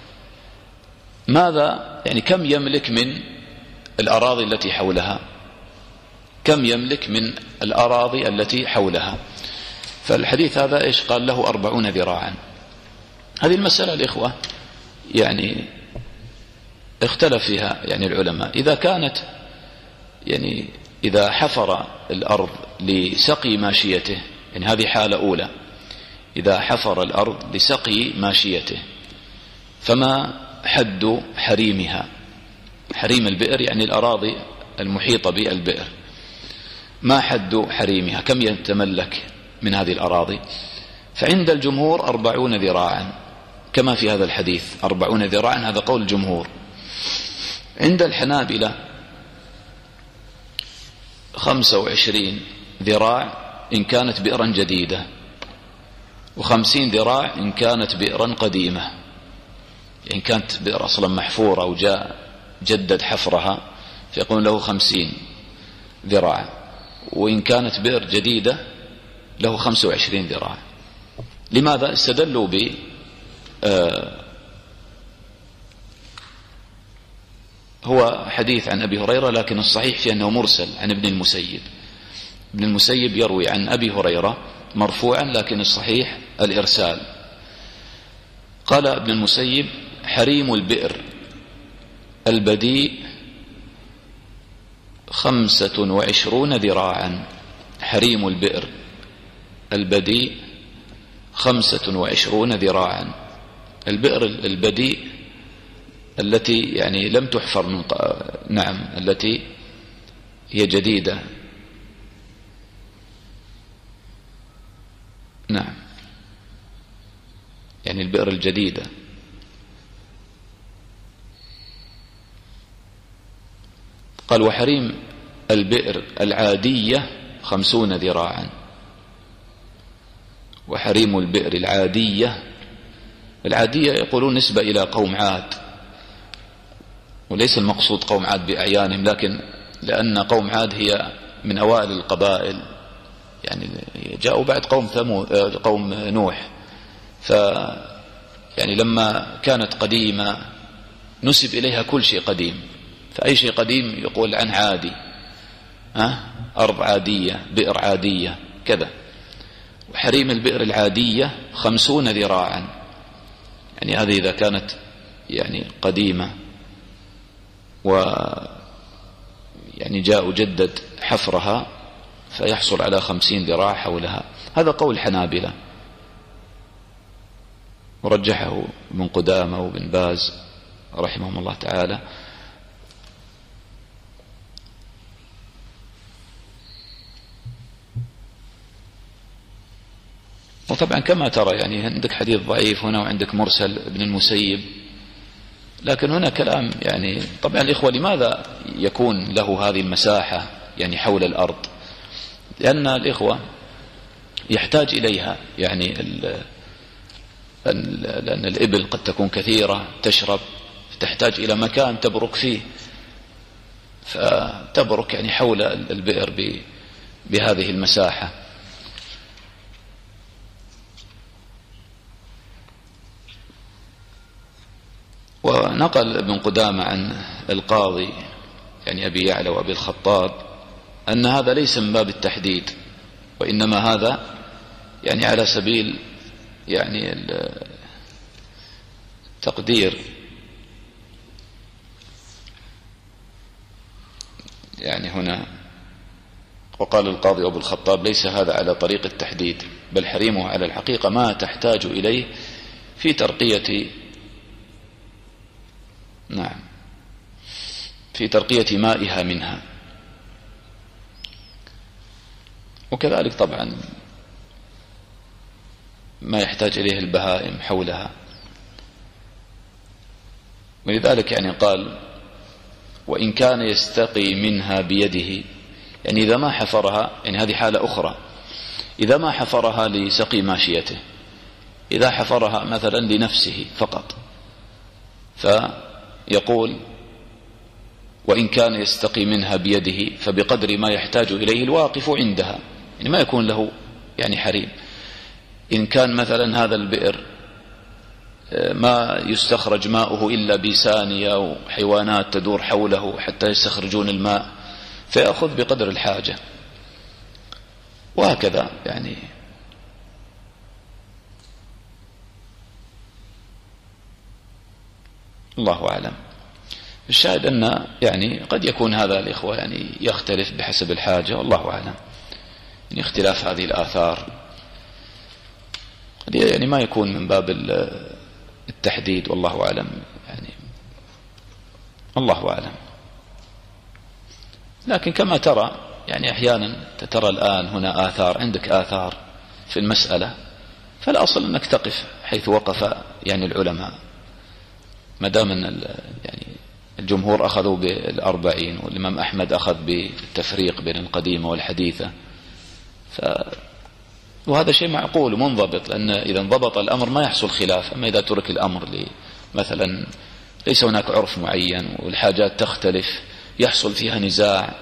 ماذا يعني كم يملك من الأراضي التي حولها؟ كم يملك من الأراضي التي حولها؟ فالحديث هذا قال له 40 ذراعا. هذه المسألة الإخوة يعني اختلف فيها يعني العلماء، إذا كانت يعني إذا حفر الأرض لسقي ماشيته، يعني هذه حالة أولى، إذا حفر الأرض لسقي ماشيته فما حد حريمها؟ حريم البئر يعني الأراضي المحيطة بالبئر، ما حد حريمها؟ كم يتملك من هذه الأراضي؟ فعند الجمهور 40 ذراعا كما في هذا الحديث، 40 ذراعا، هذا قول الجمهور. عند الحنابلة 25 ذراع إن كانت بئرا جديدة، و50 ذراع إن كانت بئرا قديمة، إن كانت بئر أصلا محفورة وجاء جدد حفرها فيقول له 50 ذراع، وإن كانت بئر جديدة له 25 ذراع. لماذا؟ استدلوا هو حديث عن أبي هريرة، لكن الصحيح في أنه مرسل عن ابن المسيب. ابن المسيب يروي عن أبي هريرة مرفوعا، لكن الصحيح الإرسال. قال ابن المسيب: حريم البئر البديء 25 ذراعا. حريم البئر البديء 25 ذراعا. البئر البديء التي يعني لم تحفر نعم، التي هي جديدة، نعم، يعني البئر الجديدة. قال: وحريم البئر العادية 50 ذراعا. وحريم البئر العادية يقولون نسبة إلى قوم عاد، وليس المقصود قوم عاد بأعيانهم، لكن لأن قوم عاد هي من أوائل القبائل، يعني جاءوا بعد قوم نوح، يعني لما كانت قديمة نسب إليها كل شيء قديم، فأي شيء قديم يقول عن عادي، أرض عادية، بئر عادية كذا. وحريم البئر العادية 50 ذراعا، يعني هذه إذا كانت يعني قديمة يعني جاء جدد حفرها فيحصل على 50 ذراع حولها. هذا قول الحنابلة، ورجحه ابن قدامة وابن باز رحمهم الله تعالى. وطبعا كما ترى يعني عندك حديث ضعيف هنا وعندك مرسل ابن المسيب، لكن هنا كلام يعني طبعا الإخوة لماذا يكون له هذه المساحة يعني حول الأرض؟ لأن الإخوة يحتاج إليها يعني لأن الإبل قد تكون كثيرة تشرب، تحتاج إلى مكان تبرك فيه، فتبرك يعني حول البئر بهذه المساحة. ونقل ابن قدامة عن القاضي يعني أبي يعلى وأبي الخطاب أن هذا ليس من باب التحديد، وإنما هذا يعني على سبيل يعني التقدير، يعني هنا وقال القاضي أبو الخطاب ليس هذا على طريق التحديد، بل حريمه على الحقيقة ما تحتاج إليه في ترقية في ترقية مائها منها. وكذلك طبعا ما يحتاج إليه البهائم حولها. ولذلك يعني قال وإن كان يستقي منها بيده، يعني إذا ما حفرها، يعني هذه حالة أخرى، إذا ما حفرها لسقي ماشيته، إذا حفرها مثلا لنفسه فقط، فيقول وإن كان يستقي منها بيده فبقدر ما يحتاج إليه الواقف عندها، يعني ما يكون له يعني حريم. إن كان مثلا هذا البئر ما يستخرج ماؤه إلا بسانية وحيوانات تدور حوله حتى يستخرجون الماء، فيأخذ بقدر الحاجة، وهكذا يعني. الله أعلم. الشاهد أن يعني قد يكون هذا الإخوة يعني يختلف بحسب الحاجة، والله أعلم. يعني اختلاف هذه الآثار يعني ما يكون من باب التحديد، والله أعلم، يعني الله أعلم. لكن كما ترى يعني أحيانا ترى الآن هنا آثار، عندك آثار في المسألة، فالأصل أنك تقف حيث وقف يعني العلماء، ما دام أن يعني الجمهور أخذوا بال40 والإمام أحمد أخذ بالتفريق بين القديمة والحديثة، وهذا شيء معقول ومنضبط، لأن إذا انضبط الأمر ما يحصل خلاف. أما إذا ترك الأمر مثلا ليس هناك عرف معين والحاجات تختلف يحصل فيها نزاع،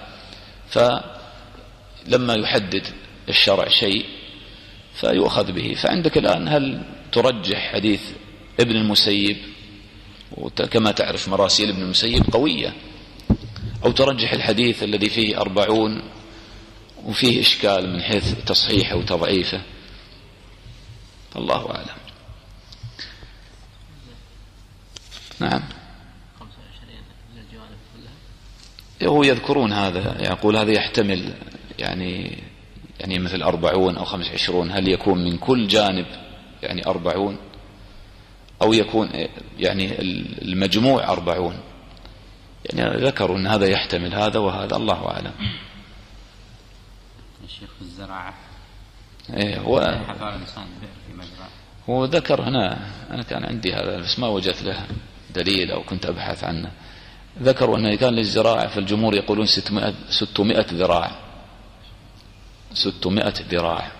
فلما يحدد الشرع شيء فيؤخذ به. فعندك الآن هل ترجح حديث ابن المسيب، وكما تعرف مراسيل ابن المسيب قوية، أو ترجح الحديث الذي فيه 40 وفيه إشكال من حيث تصحيحه وتضعيفه؟ الله أعلم. نعم. هو يذكرون هذا، يقول هذا يحتمل يعني مثل 40 أو 25، هل يكون من كل جانب يعني 40 أو يكون يعني المجموع 40؟ يعني ذكروا أن هذا يحتمل هذا وهذا، الله أعلم. الشيخ في الزراعة هو ذكر هنا، أنا كان عندي هذا بس ما وجدت له دليل أو كنت أبحث عنه. ذكروا أنه كان للزراعة فالجمهور يقولون 600 ذراع، 600 ذراع.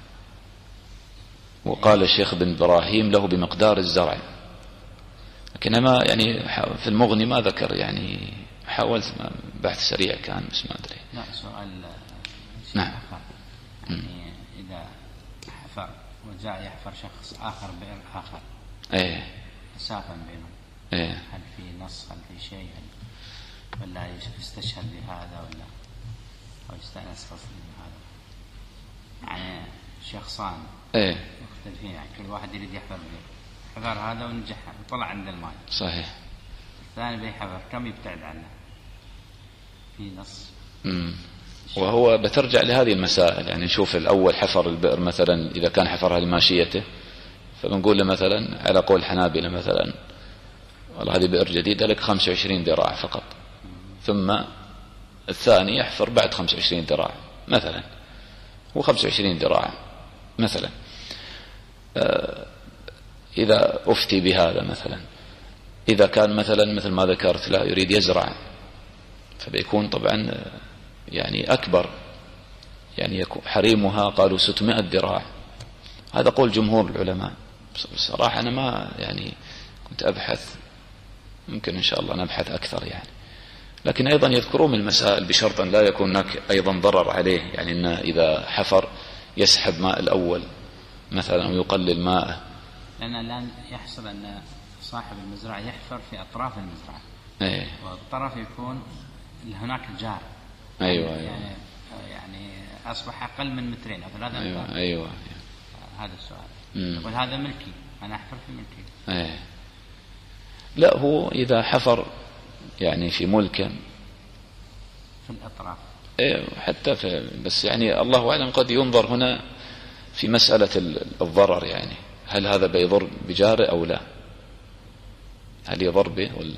وقال الشيخ بن إبراهيم له بمقدار الزرع، لكن ما يعني في المغني ما ذكر، يعني حاولت بحث سريع كان بس ما أدري. لا سؤال. نعم. يعني إذا حفر وجاء يحفر شخص آخر بئر آخر، مسافة بينهم، هل في نص، هل في شيء، ولا يستشهد بهذا ولا أو يستأنس فصل بهذا؟ يعني شخصان مختلفين، يعني كل واحد يريد يحفر بئر، حفر هذا ونجح وطلع عند الماء، صحيح، الثاني بيحفر كم يبتعد عنه؟ في نص. وهو بترجع لهذه المسائل، يعني نشوف الأول حفر البئر مثلا إذا كان حفرها لماشيته، فبنقول له مثلا على قول الحنابلة مثلا والله هذه بئر جديدة لك 25 ذراع فقط، ثم الثاني يحفر بعد 25 ذراع مثلا، هو 25 ذراع مثلا. إذا أفتي بهذا مثلا، إذا كان مثلا مثل ما ذكرت لا يريد يزرع، فبيكون طبعا يعني أكبر، يعني يكون حريمها قالوا 600 ذراع. هذا قول جمهور العلماء. بصراحة أنا ما يعني كنت أبحث، ممكن إن شاء الله نبحث أكثر يعني. لكن أيضا يذكرون المسائل بشرط أن لا يكون هناك أيضا ضرر عليه، يعني أن إذا حفر يسحب ماء الأول مثلا أو يقلل ماءه. لأن الآن يحصل أن صاحب المزرعة يحفر في أطراف المزرعة، والطرف يكون هناك جار. أيوة يعني أصبح أقل من 2 أو 3 أمتار. أيوة. هذا السؤال. يقول هذا ملكي، أنا أحفر في ملكي. لا، هو إذا حفر يعني في ملكه في الأطراف حتى بس يعني الله أعلم قد ينظر هنا في مسألة الضرر، يعني هل هذا بيضر بجاره أو لا، هل يضر به ولا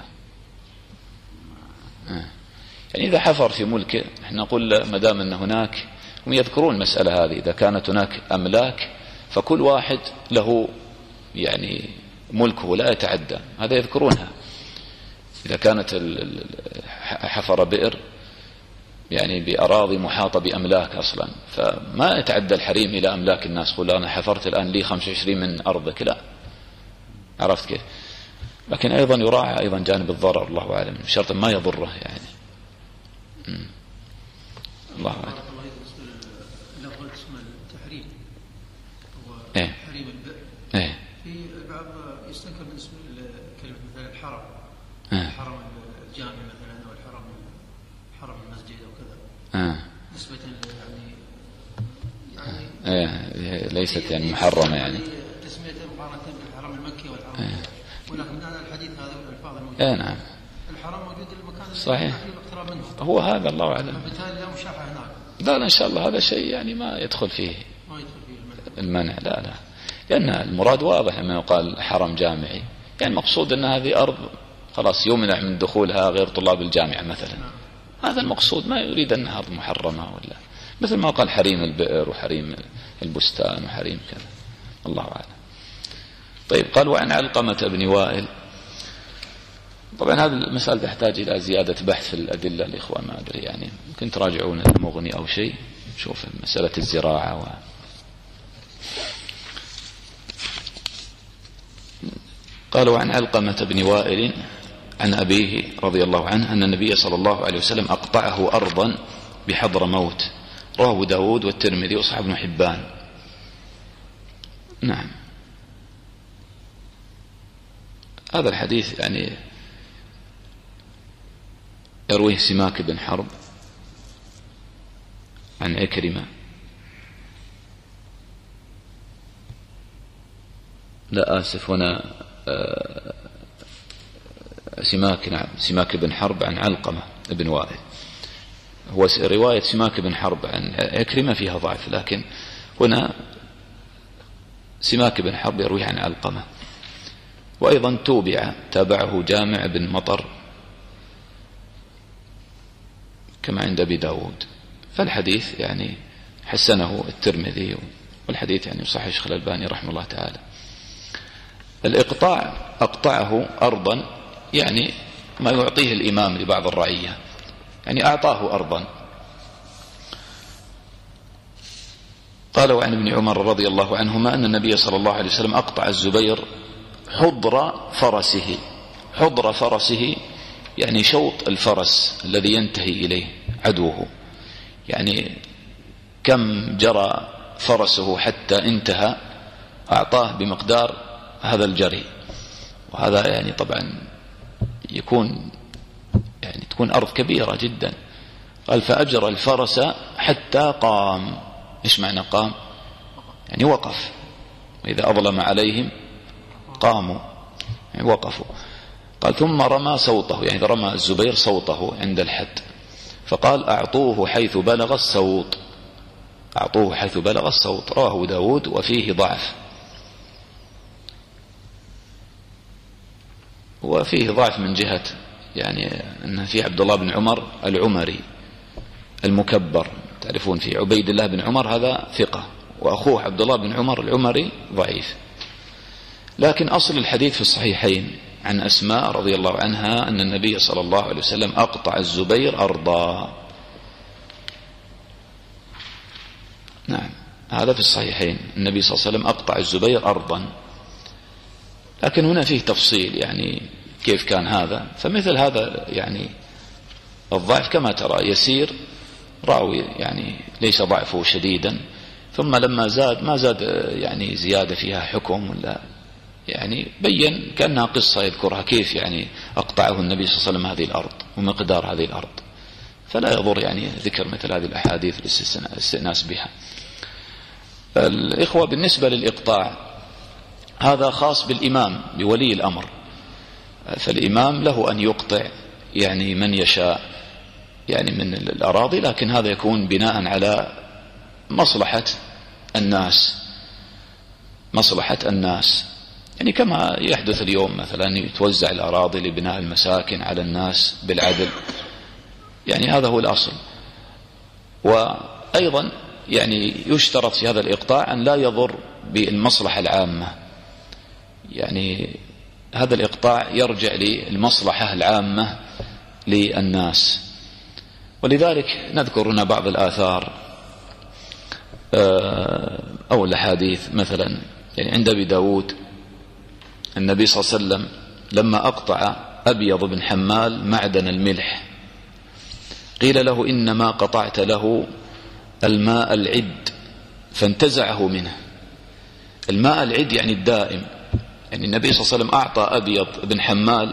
يعني إذا حفر في ملكه احنا نقول ما دام أن هناك، هم يذكرون المسألة هذه، إذا كانت هناك أملاك فكل واحد له يعني ملكه لا يتعدى، هذا يذكرونها. إذا كانت حفر بئر يعني بأراضي محاطة بأملاك أصلا، فما يتعدى الحريم إلى أملاك الناس، قل أنا حفرت الآن لي 25 من أرضك، لا، عرفت كيف. لكن أيضا يراعى أيضا جانب الضرر، الله أعلم، بشرط ما يضره يعني. الله أعلم. لفظ اسم التحريم هو تحريم البئر. في بعض يستنكر من اسم كلمة مثلا الحرم، الحرم الجامع مثلا، أو حرم المسجد أو كذا، نسبة يعني ليست يعني محرمة، يعني تسمية مقارنة بالحرم المكي والحرم، ولكن هذا الحديث هذا والألفاظ الموجودة نعم، الحرم موجود المكان صحيح، الاقتراب منه، هو هذا الله أعلم. فبالتالي لا مشاحة هناك. لا إن شاء الله هذا شيء يعني ما يدخل فيه المنع، لا، لأن المراد واضح لما يقال حرم جامعي، يعني مقصود أن هذه أرض خلاص يمنع من دخولها غير طلاب الجامعة مثلا، هذا المقصود، ما يريد أنها أرض محرمة، ولا مثل ما قال حريم البئر وحريم البستان وحريم كذا، الله أعلم. طيب، قال وعن علقمة بن وائل. طبعا هذه المسألة تحتاج إلى زيادة بحث في الأدلة الإخوة، ما أدري يعني ممكن تراجعون المغني أو شيء، شوف مسألة الزراعة قال وعن علقمة بن وائل عن أبيه رضي الله عنه أن النبي صلى الله عليه وسلم أقطعه أرضا بحضرموت، رواه داود والترمذي وصححه ابن حبان. نعم، هذا الحديث يعني يرويه سماك بن حرب عن عكرمة، لا آسف هنا سماك، نعم، سماك بن حرب عن علقمة بن وائل. هو رواية سماك بن حرب عن عكرمة فيها ضعف، لكن هنا سماك بن حرب يرويه عن علقمة. وأيضا تابعه جامع بن مطر كما عند أبي داود، فالحديث يعني حسنه الترمذي، والحديث يعني صحيح الشيخ الألباني رحمه الله تعالى. الإقطاع أقطعه أرضا يعني ما يعطيه الإمام لبعض الرعية، يعني أعطاه أرضا. قال وعن ابن عمر رضي الله عنهما أن النبي صلى الله عليه وسلم أقطع الزبير حضر فرسه. حضر فرسه يعني شوط الفرس الذي ينتهي إليه عدوه، يعني كم جرى فرسه حتى انتهى، أعطاه بمقدار هذا الجري. وهذا يعني طبعا يكون يعني تكون أرض كبيرة جدا. قال فأجرى الفرس حتى قام. إيش معنى قام؟ يعني وقف، وإذا أظلم عليهم قاموا، يعني وقفوا. قال ثم رمى صوته، يعني رمى الزبير صوته عند الحد، فقال أعطوه حيث بلغ الصوت. أعطوه حيث بلغ الصوت، رواه داود وفيه ضعف. وفيه ضعف من جهة يعني أن في عبد الله بن عمر العمري المكبر، تعرفون في عبيد الله بن عمر هذا ثقة، وأخوه عبد الله بن عمر العمري ضعيف. لكن أصل الحديث في الصحيحين عن أسماء رضي الله عنها أن النبي صلى الله عليه وسلم أقطع الزبير أرضا. نعم، هذا في الصحيحين، النبي صلى الله عليه وسلم أقطع الزبير أرضا. لكن هنا فيه تفصيل يعني كيف كان هذا، فمثل هذا يعني الضعف كما ترى يسير، راوي يعني ليس ضعفه شديدا، ثم لما زاد ما زاد يعني زيادة فيها حكم ولا يعني بين كأنها قصة يذكرها كيف يعني أقطعه النبي صلى الله عليه وسلم هذه الأرض ومقدار هذه الأرض، فلا يضر يعني ذكر مثل هذه الأحاديث الاستئناس بها. الإخوة بالنسبة للإقطاع هذا خاص بالإمام بولي الأمر، فالإمام له أن يقطع يعني من يشاء يعني من الأراضي، لكن هذا يكون بناء على مصلحة الناس يعني كما يحدث اليوم مثلا يتوزع الأراضي لبناء المساكن على الناس بالعدل، يعني هذا هو الأصل. وأيضا يعني يشترط في هذا الإقطاع أن لا يضر بالمصلحة العامة، يعني هذا الإقطاع يرجع للمصلحة العامة للناس. ولذلك نذكر هنا بعض الآثار أو الأحاديث، مثلا يعني عند أبي داود النبي صلى الله عليه وسلم لما أقطع أبيض بن حمال معدن الملح قيل له إنما قطعت له الماء العد فانتزعه منه. الماء العد يعني الدائم، يعني النبي صلى الله عليه وسلم أعطى أبيض بن حمال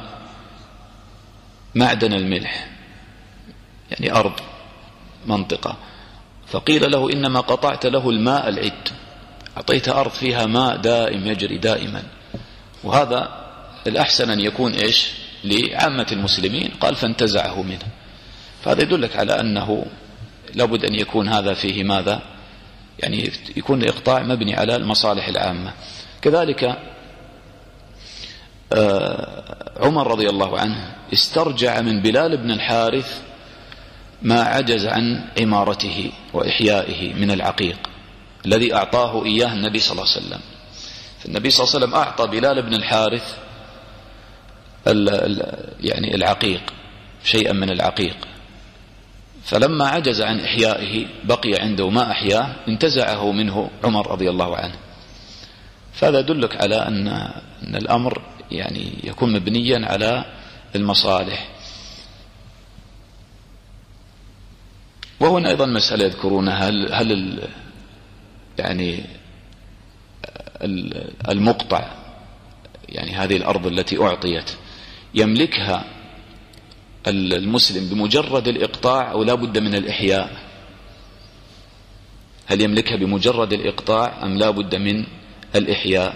معدن الملح يعني أرض منطقة، فقيل له إنما قطعت له الماء العد، أعطيت أرض فيها ماء دائم يجري دائما، وهذا الأحسن أن يكون إيش لعامة المسلمين، قال فانتزعه منه. فهذا يدلك على أنه لابد أن يكون هذا فيه ماذا يعني يكون الإقطاع مبني على المصالح العامة. كذلك عمر رضي الله عنه استرجع من بلال بن الحارث ما عجز عن عمارته وإحيائه من العقيق الذي أعطاه إياه النبي صلى الله عليه وسلم. فالنبي صلى الله عليه وسلم أعطى بلال بن الحارث يعني العقيق، شيئا من العقيق، فلما عجز عن إحيائه بقي عنده ما أحياه انتزعه منه عمر رضي الله عنه. فهذا يدلك على أن الأمر يعني يكون مبنيا على المصالح. وهنا أيضا مسألة يذكرونها، هل يعني المقطع يعني هذه الأرض التي أعطيت يملكها المسلم بمجرد الإقطاع أو لا بد من الإحياء؟ هل يملكها بمجرد الإقطاع أم لا بد من الإحياء؟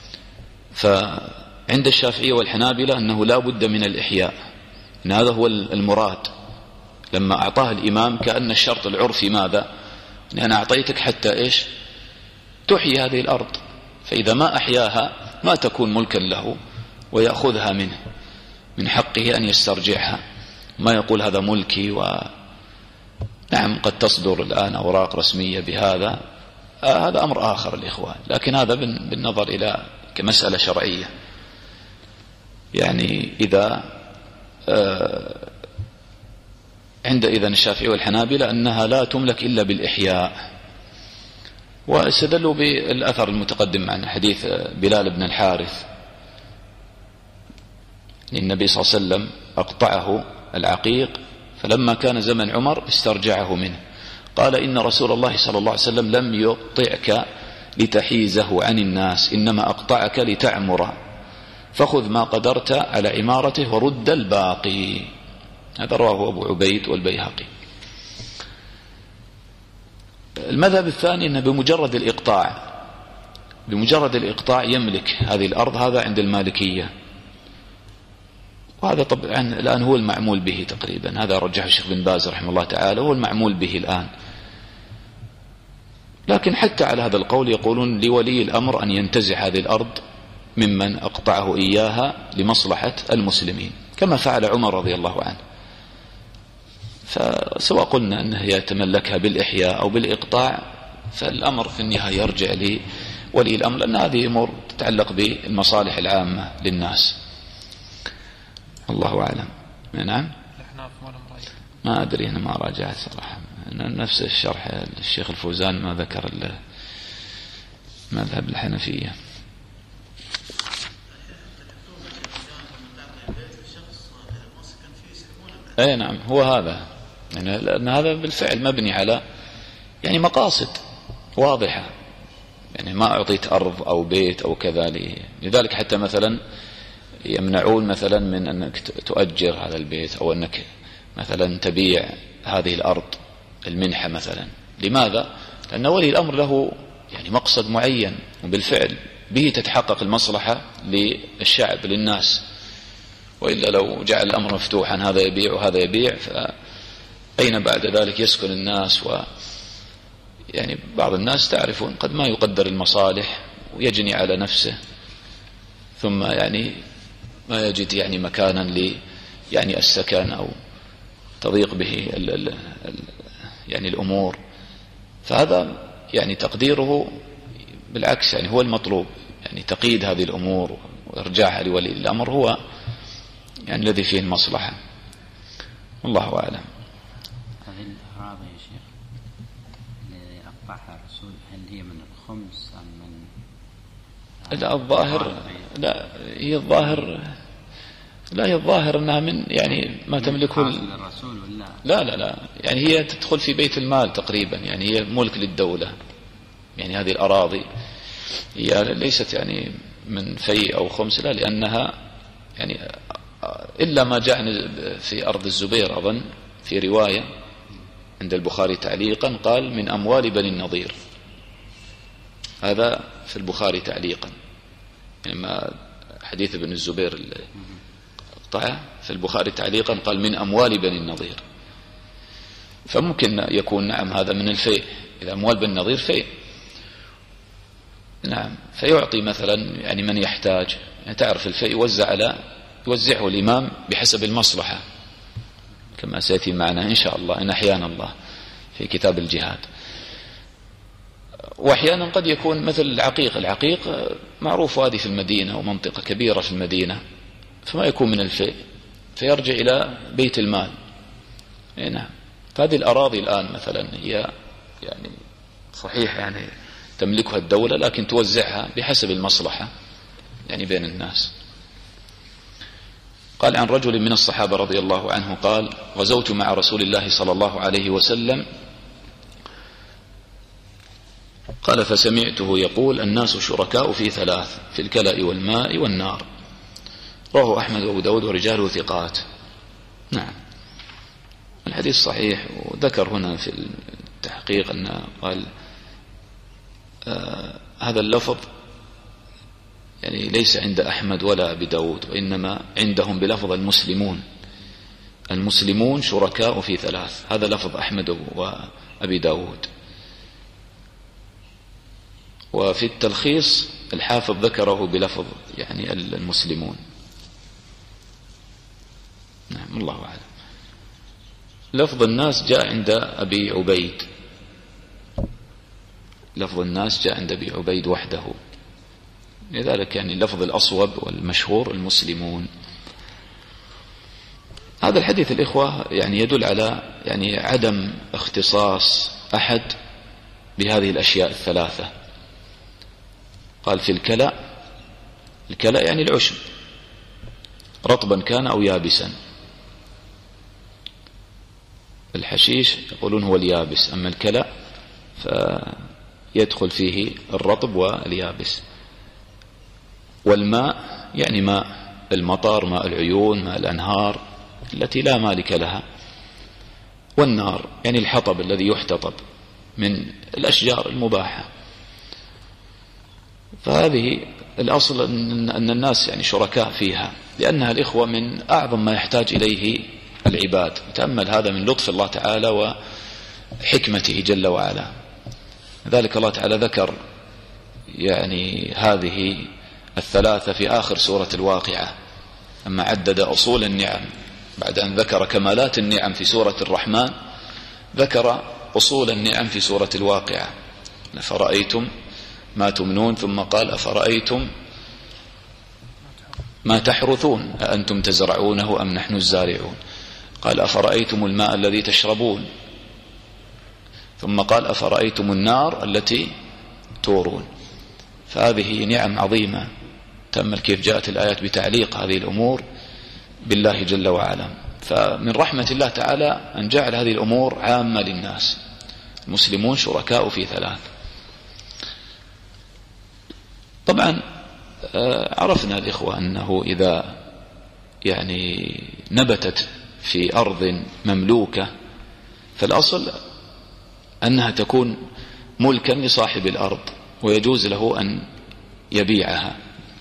فعند الشافعية والحنابلة أنه لا بد من الإحياء، إن هذا هو المراد. لما أعطاه الإمام كأن الشرط العرفي ماذا؟ أن أنا أعطيتك حتى إيش تحيي هذه الأرض، فإذا ما أحياها ما تكون ملكا له ويأخذها منه، من حقه أن يسترجعها، ما يقول هذا ملكي. نعم قد تصدر الآن أوراق رسمية بهذا، هذا أمر آخر الإخوان، لكن هذا بالنظر إلى كمسألة شرعية. يعني إذا عند إذن الشافعي والحنابلة أنها لا تملك إلا بالإحياء، واستدلوا بالأثر المتقدم عن حديث بلال بن الحارث النبي صلى الله عليه وسلم أقطعه العقيق، فلما كان زمن عمر استرجعه منه، قال إن رسول الله صلى الله عليه وسلم لم يقطعك لتحيزه عن الناس، إنما أقطعك لتعمر، فخذ ما قدرت على عمارته ورد الباقي. هذا رواه أبو عبيد والبيهقي. المذهب الثاني أنه بمجرد الإقطاع يملك هذه الأرض، هذا عند المالكية، وهذا طبعا الآن هو المعمول به تقريبا، هذا رجحه الشيخ بن باز رحمه الله تعالى، هو المعمول به الآن. لكن حتى على هذا القول يقولون لولي الأمر أن ينتزع هذه الأرض ممن أقطعه إياها لمصلحة المسلمين، كما فعل عمر رضي الله عنه. فسواء قلنا أنه يتملكها بالإحياء أو بالإقطاع، فالأمر في النهاية يرجع لولي الأمر، لأن هذه أمور تتعلق بالمصالح العامة للناس. الله أعلم. نعم. ما أدري، أنا ما راجعت صراحة. نفس الشرح الشيخ الفوزان ما ذكر مذهب الحنفية. أي نعم، هو هذا يعني، لأن هذا بالفعل مبني على يعني مقاصد واضحة، يعني ما أعطيت أرض أو بيت أو كذا لذلك حتى مثلا يمنعون مثلا من أنك تؤجر هذا البيت، أو أنك مثلا تبيع هذه الأرض المنحة مثلا. لماذا؟ لأن ولي الأمر له يعني مقصد معين، وبالفعل به تتحقق المصلحة للشعب للناس، وإلا لو جعل الأمر مفتوحا هذا يبيع وهذا يبيع، فأين بعد ذلك يسكن الناس؟ يعني بعض الناس تعرفون قد ما يقدر المصالح ويجني على نفسه، ثم يعني ما يجد يعني مكانا يعني السكن، أو تضيق به يعني الأمور. فهذا يعني تقديره بالعكس، يعني هو المطلوب، يعني تقييد هذه الأمور وإرجاعها لولي الأمر هو يعني الذي فيه المصلحة. والله أعلم. هذه الأراضي يا شيخ اللي أقطعها الرسول، هل هي من الخمس أم من؟ لا، الظاهر لا، هي الظاهر لا، هي الظاهر أنها من يعني ما تملكه الرسول ولا لا، يعني هي تدخل في بيت المال تقريبا، يعني هي ملك للدولة. يعني هذه الأراضي هي ليست يعني من فيء أو خمس، لا، لأنها يعني إلا ما جاء في أرض الزبير أظن في رواية عند البخاري تعليقا قال من أموال بني النضير، هذا في البخاري تعليقا، يعني حديث ابن الزبير قطعه في البخاري تعليقا قال من أموال بني النضير. فممكن يكون نعم هذا من الفيء، إذا أموال بني النضير فيء نعم، فيعطي مثلا يعني من يحتاج. يعني تعرف الفيء يوزعه الإمام بحسب المصلحة، كما سيأتي معنا إن شاء الله إن أحيانا الله في كتاب الجهاد. وأحيانا قد يكون مثل العقيق معروف هذه في المدينة ومنطقة كبيرة في المدينة، فما يكون من الفيء، فيرجع إلى بيت المال. نعم. فهذه الأراضي الآن مثلا هي يعني صحيح يعني تملكها الدولة، لكن توزعها بحسب المصلحة يعني بين الناس. قال عن رجل من الصحابة رضي الله عنه قال غزوت مع رسول الله صلى الله عليه وسلم، قال فسمعته يقول الناس شركاء في ثلاث، في الكلأ والماء والنار. رواه أحمد وأبو داود ورجاله ثقات. نعم، الحديث صحيح. وذكر هنا في التحقيق أن قال هذا اللفظ يعني ليس عند أحمد ولا أبي داود، وإنما عندهم بلفظ المسلمون شركاء في ثلاث، هذا لفظ أحمد وأبي داود. وفي التلخيص الحافظ ذكره بلفظ يعني المسلمون. نعم، الله أعلم. لفظ الناس جاء عند أبي عبيد، لفظ الناس جاء عند أبي عبيد وحده، لذلك يعني اللفظ الأصوب والمشهور المسلمون. هذا الحديث الإخوة يعني يدل على يعني عدم اختصاص أحد بهذه الأشياء الثلاثة. قال في الكلأ يعني العشب رطبا كان أو يابسا، الحشيش يقولون هو اليابس، أما الكلأ فيدخل فيه الرطب واليابس. والماء يعني ماء المطر، ماء العيون، ماء الأنهار التي لا مالك لها. والنار يعني الحطب الذي يحتطب من الأشجار المباحة. فهذه الأصل أن الناس يعني شركاء فيها، لأنها الإخوة من أعظم ما يحتاج إليه العباد. تأمل هذا من لطف الله تعالى وحكمته جل وعلا. ذلك الله تعالى ذكر يعني هذه الثلاثة في آخر سورة الواقعة، أما عدد أصول النعم بعد أن ذكر كمالات النعم في سورة الرحمن ذكر أصول النعم في سورة الواقعة. أفرأيتم ما تمنون، ثم قال أفرأيتم ما تحرثون أأنتم تزرعونه أم نحن الزارعون، قال أفرأيتم الماء الذي تشربون، ثم قال أفرأيتم النار التي تورون. فهذه نعم عظيمة. تأمل كيف جاءت الآيات بتعليق هذه الأمور بالله جل وعلا. فمن رحمة الله تعالى أن جعل هذه الأمور عامة للناس، المسلمون شركاء في ثلاث. طبعا عرفنا الإخوة أنه إذا يعني نبتت في أرض مملوكة فالأصل أنها تكون ملكا لصاحب الأرض ويجوز له أن يبيعها.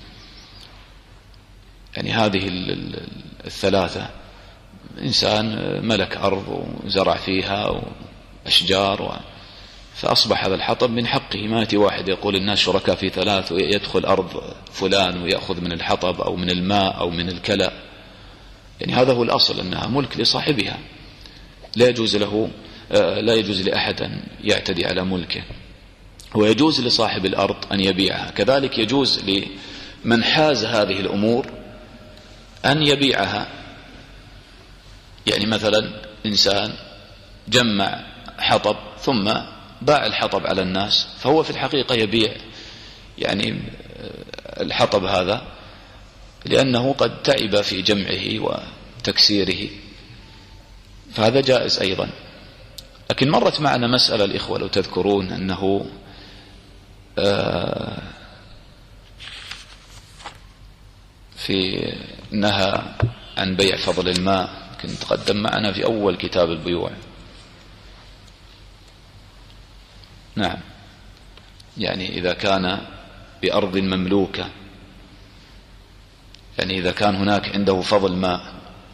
يعني هذه الثلاثة، إنسان ملك أرض وزرع فيها وأشجار فأصبح هذا الحطب من حقه. ما يأتي واحد يقول الناس شركاء في ثلاث ويدخل أرض فلان ويأخذ من الحطب أو من الماء أو من الكلى. يعني هذا هو الأصل، أنها ملك لصاحبها، لا يجوز لأحد أن يعتدي على ملكه، ويجوز لصاحب الأرض أن يبيعها. كذلك يجوز لمن حاز هذه الأمور أن يبيعها. يعني مثلا إنسان جمع حطب ثم باع الحطب على الناس، فهو في الحقيقة يبيع يعني الحطب هذا لأنه قد تعب في جمعه وتكسيره، فهذا جائز أيضا. لكن مرت معنا مسألة الإخوة لو تذكرون أنه في نهى عن بيع فضل الماء، كنت تقدم معنا في أول كتاب البيوع. نعم، يعني إذا كان بأرض مملوكة، يعني إذا كان هناك عنده فضل ماء،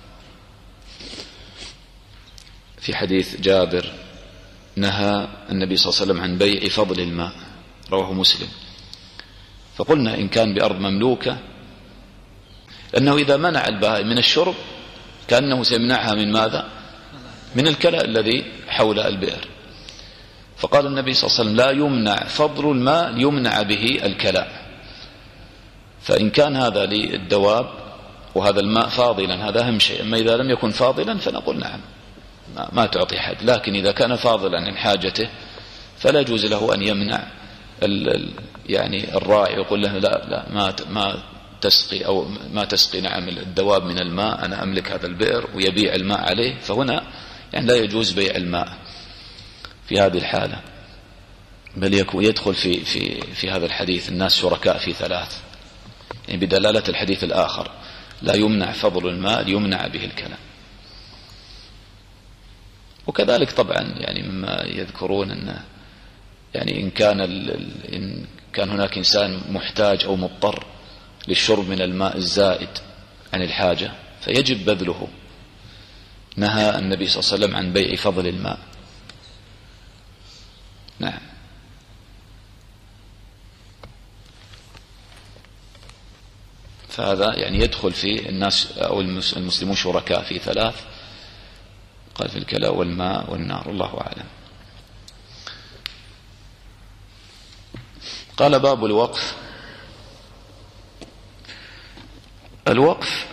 في حديث جابر نهى النبي صلى الله عليه وسلم عن بيع فضل الماء، رواه مسلم. فقلنا إن كان بأرض مملوكة، لأنه إذا منع البهائم من الشرب كأنه سيمنعها من ماذا؟ من الكلى الذي حول البئر. فقال النبي صلى الله عليه وسلم لا يمنع فضل الماء ليمنع به الكلى. فإن كان هذا للدواب وهذا الماء فاضلا هذا أهم شيء. أما إذا لم يكن فاضلا فنقول نعم ما تعطي حد. لكن إذا كان فاضلا عن حاجته فلا يجوز له أن يمنع يعني الراعي يقول له لا ما تسقي أو ما تسقي نعم الدواب من الماء، أنا أملك هذا البئر، ويبيع الماء عليه. فهنا يعني لا يجوز بيع الماء في هذه الحالة، بل يدخل في هذا الحديث الناس شركاء في ثلاث، يعني بدلالة الحديث الآخر لا يمنع فضل الماء ليمنع به الكلام. وكذلك طبعا يعني مما يذكرون أن يعني إن كان هناك إنسان محتاج أو مضطر للشرب من الماء الزائد عن الحاجة فيجب بذله. نهى النبي صلى الله عليه وسلم عن بيع فضل الماء. نعم. فهذا يعني يدخل في الناس أو المسلمون شركاء في ثلاث، قال في الكلى والماء والنار، الله أعلم. قال باب الوقف. الوقف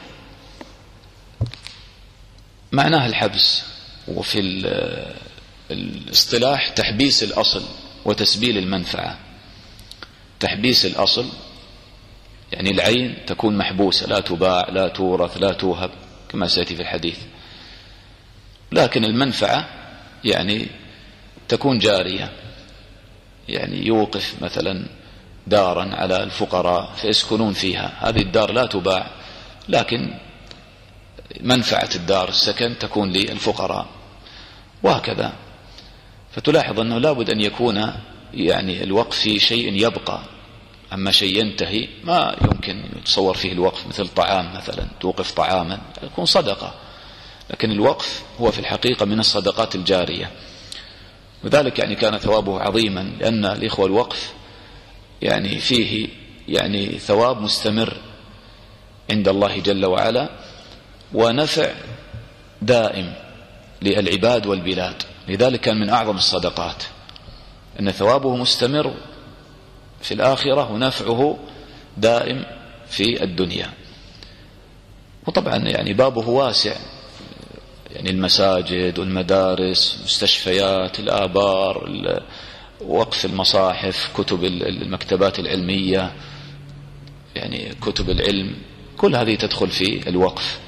معناه الحبس، وفي الاصطلاح تحبيس الأصل وتسبيل المنفعة. تحبيس الأصل يعني العين تكون محبوسة، لا تباع لا تورث لا توهب كما سيأتي في الحديث. لكن المنفعة يعني تكون جارية، يعني يوقف مثلا دارا على الفقراء فيسكنون فيها، هذه الدار لا تباع، لكن منفعة الدار السكن تكون للفقراء، وهكذا. فتلاحظ أنه لابد أن يكون يعني الوقف في شيء يبقى، أما شيء ينتهي ما يمكن يتصور فيه الوقف، مثل طعام مثلا توقف طعاما يكون صدقة، لكن الوقف هو في الحقيقة من الصدقات الجارية، وذلك يعني كان ثوابه عظيما، لأن الإخوة الوقف يعني فيه يعني ثواب مستمر عند الله جل وعلا، ونفع دائم للعباد والبلاد. لذلك كان من أعظم الصدقات أن ثوابه مستمر في الآخرة ونفعه دائم في الدنيا. وطبعا يعني بابه واسع، يعني المساجد والمدارس، مستشفيات، الآبار، وقف المصاحف، كتب المكتبات العلمية، يعني كتب العلم، كل هذه تدخل في الوقف.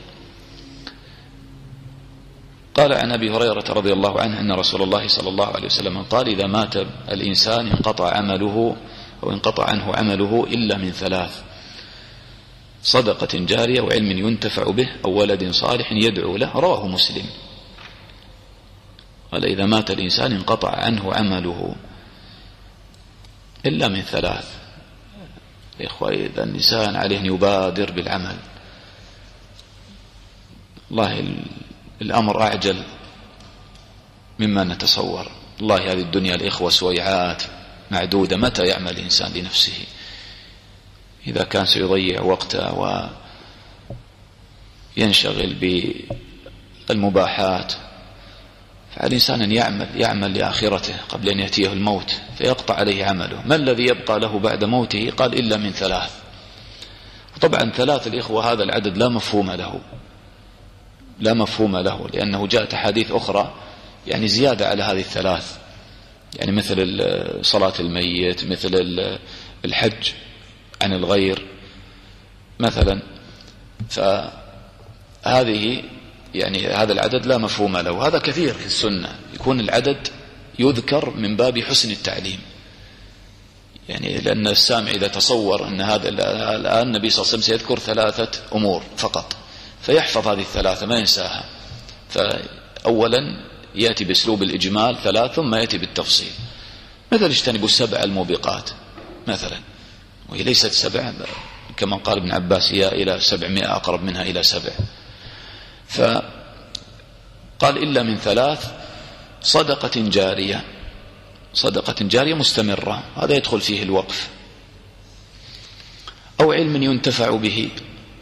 قال عن أبي هريرة رضي الله عنه أن رسول الله صلى الله عليه وسلم قال: إذا مات الإنسان انقطع عنه عمله إلا من ثلاث: صدقة جارية، وعلم ينتفع به، أو ولد صالح يدعو له. رواه مسلم. قال: إذا مات الإنسان انقطع عنه عمله إلا من ثلاث. يا إخوة، إذا الإنسان عليه أن يبادر بالعمل. الله الأمر أعجل مما نتصور. الله هذه الدنيا الإخوة سويعات معدودة، متى يعمل الإنسان لنفسه؟ إذا كان سيضيع وقته وينشغل بالمباحات، فالإنسان أن يعمل لآخرته قبل أن يأتيه الموت فيقطع عليه عمله. ما الذي يبقى له بعد موته؟ قال: إلا من ثلاث. وطبعا ثلاث الإخوة هذا العدد لا مفهوم له، لأنه جاءت أحاديث أخرى يعني زيادة على هذه الثلاث، يعني مثل صلاة الميت، مثل الحج عن الغير مثلا. فهذه يعني هذا العدد لا مفهوم له. هذا كثير في السنة، يكون العدد يذكر من باب حسن التعليم، يعني لأن السامع إذا تصور أن هذا الآن النبي صلى الله عليه وسلم سيذكر ثلاثة أمور فقط، فيحفظ هذه الثلاثة ما ينساها. فأولا يأتي بأسلوب الإجمال ثلاث، ثم يأتي بالتفصيل. مثل اجتنبوا 7 الموبقات مثلا، وهي ليست 7 كما قال ابن عباس: هي إلى 700، أقرب منها إلى 7. فقال: إلا من ثلاث: صدقة جارية مستمرة، هذا يدخل فيه الوقف، أو علم ينتفع به،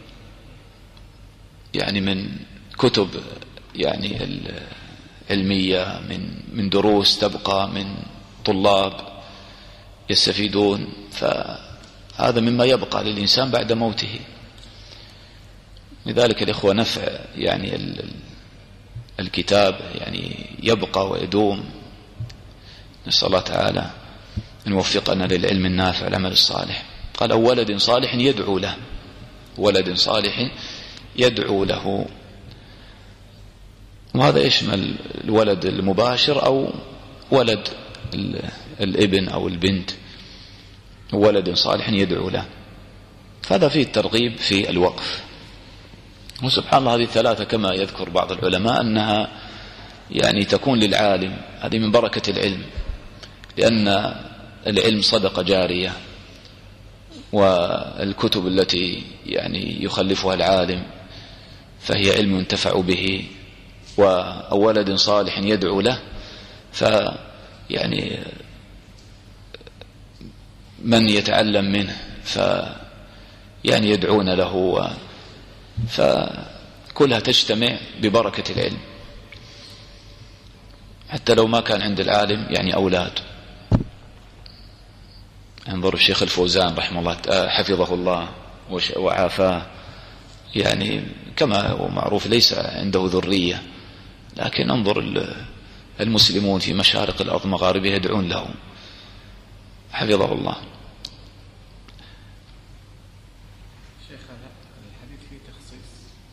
يعني من كتب يعني علمية، من دروس تبقى، من طلاب يستفيدون، فهذا مما يبقى للإنسان بعد موته. لذلك الإخوة نفع يعني الكتاب يعني يبقى ويدوم. نسأل الله تعالى أن يوفقنا للعلم النافع والعمل الصالح. قال: أو ولد صالح يدعو له. ولد صالح يدعو له، وهذا يشمل الولد المباشر أو ولد الابن أو البنت. ولد صالح يدعو له، فهذا فيه الترغيب في الوقف. وسبحان الله هذه الثلاثة كما يذكر بعض العلماء أنها يعني تكون للعالم، هذه من بركة العلم، لأن العلم صدقة جارية، والكتب التي يعني يخلفها العالم فهي علم ينتفع به، وولد صالح يدعو له، فيعني من يتعلم منه يعني يدعون له، فكلها تجتمع ببركة العلم، حتى لو ما كان عند العالم يعني أولاد. انظر الشيخ الفوزان رحمه الله حفظه الله وعافاه، يعني كما هو معروف ليس عنده ذرية، لكن انظر المسلمون في مشارق الأرض مغاربها يدعون له، حفظه الله. شيخ الحديث فيه تخصيص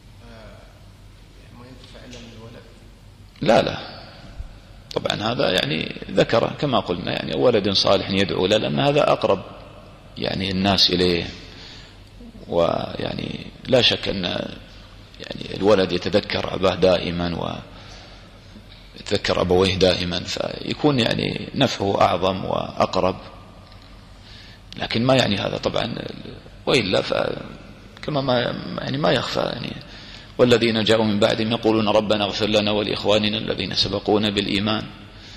ما ينتفع إلا من الولد؟ لا طبعا هذا يعني ذكر كما قلنا يعني ولد صالح يدعو له، لأن هذا أقرب يعني الناس إليه، ويعني لا شك أن يعني الولد يتذكر أباه دائما ويتذكر أبويه دائما، فيكون يعني نفعه أعظم وأقرب. لكن ما يعني هذا طبعا، وإلا كما ما يخفى يعني والذين جاءوا من بعدهم يقولون ربنا اغفر لنا ولإخواننا الذين سبقونا بالإيمان،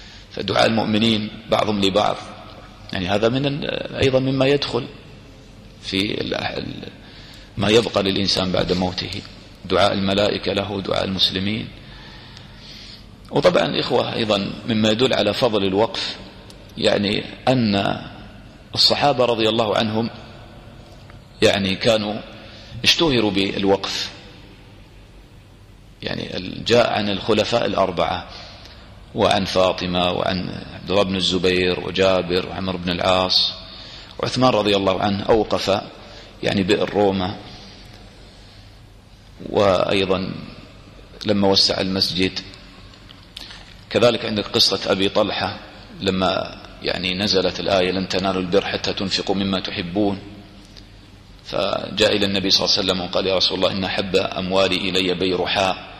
فدعاء المؤمنين بعضهم لبعض يعني هذا أيضا مما يدخل في ما يبقى للإنسان بعد موته، دعاء الملائكة له، دعاء المسلمين. وطبعا إخوة أيضا مما يدل على فضل الوقف يعني أن الصحابة رضي الله عنهم يعني كانوا اشتهروا بالوقف. يعني جاء عن الخلفاء الأربعة وعن فاطمة وعن عبد الله بن الزبير وجابر وعمر بن العاص وعثمان رضي الله عنه أوقف يعني بئر روما، وأيضا لما وسع المسجد. كذلك عندك قصة أبي طلحة لما يعني نزلت الآية لن تنالوا البر حتى تنفقوا مما تحبون، فجاء إلى النبي صلى الله عليه وسلم وقال يا رسول الله إن أحب أموالي إلي بيرحاء،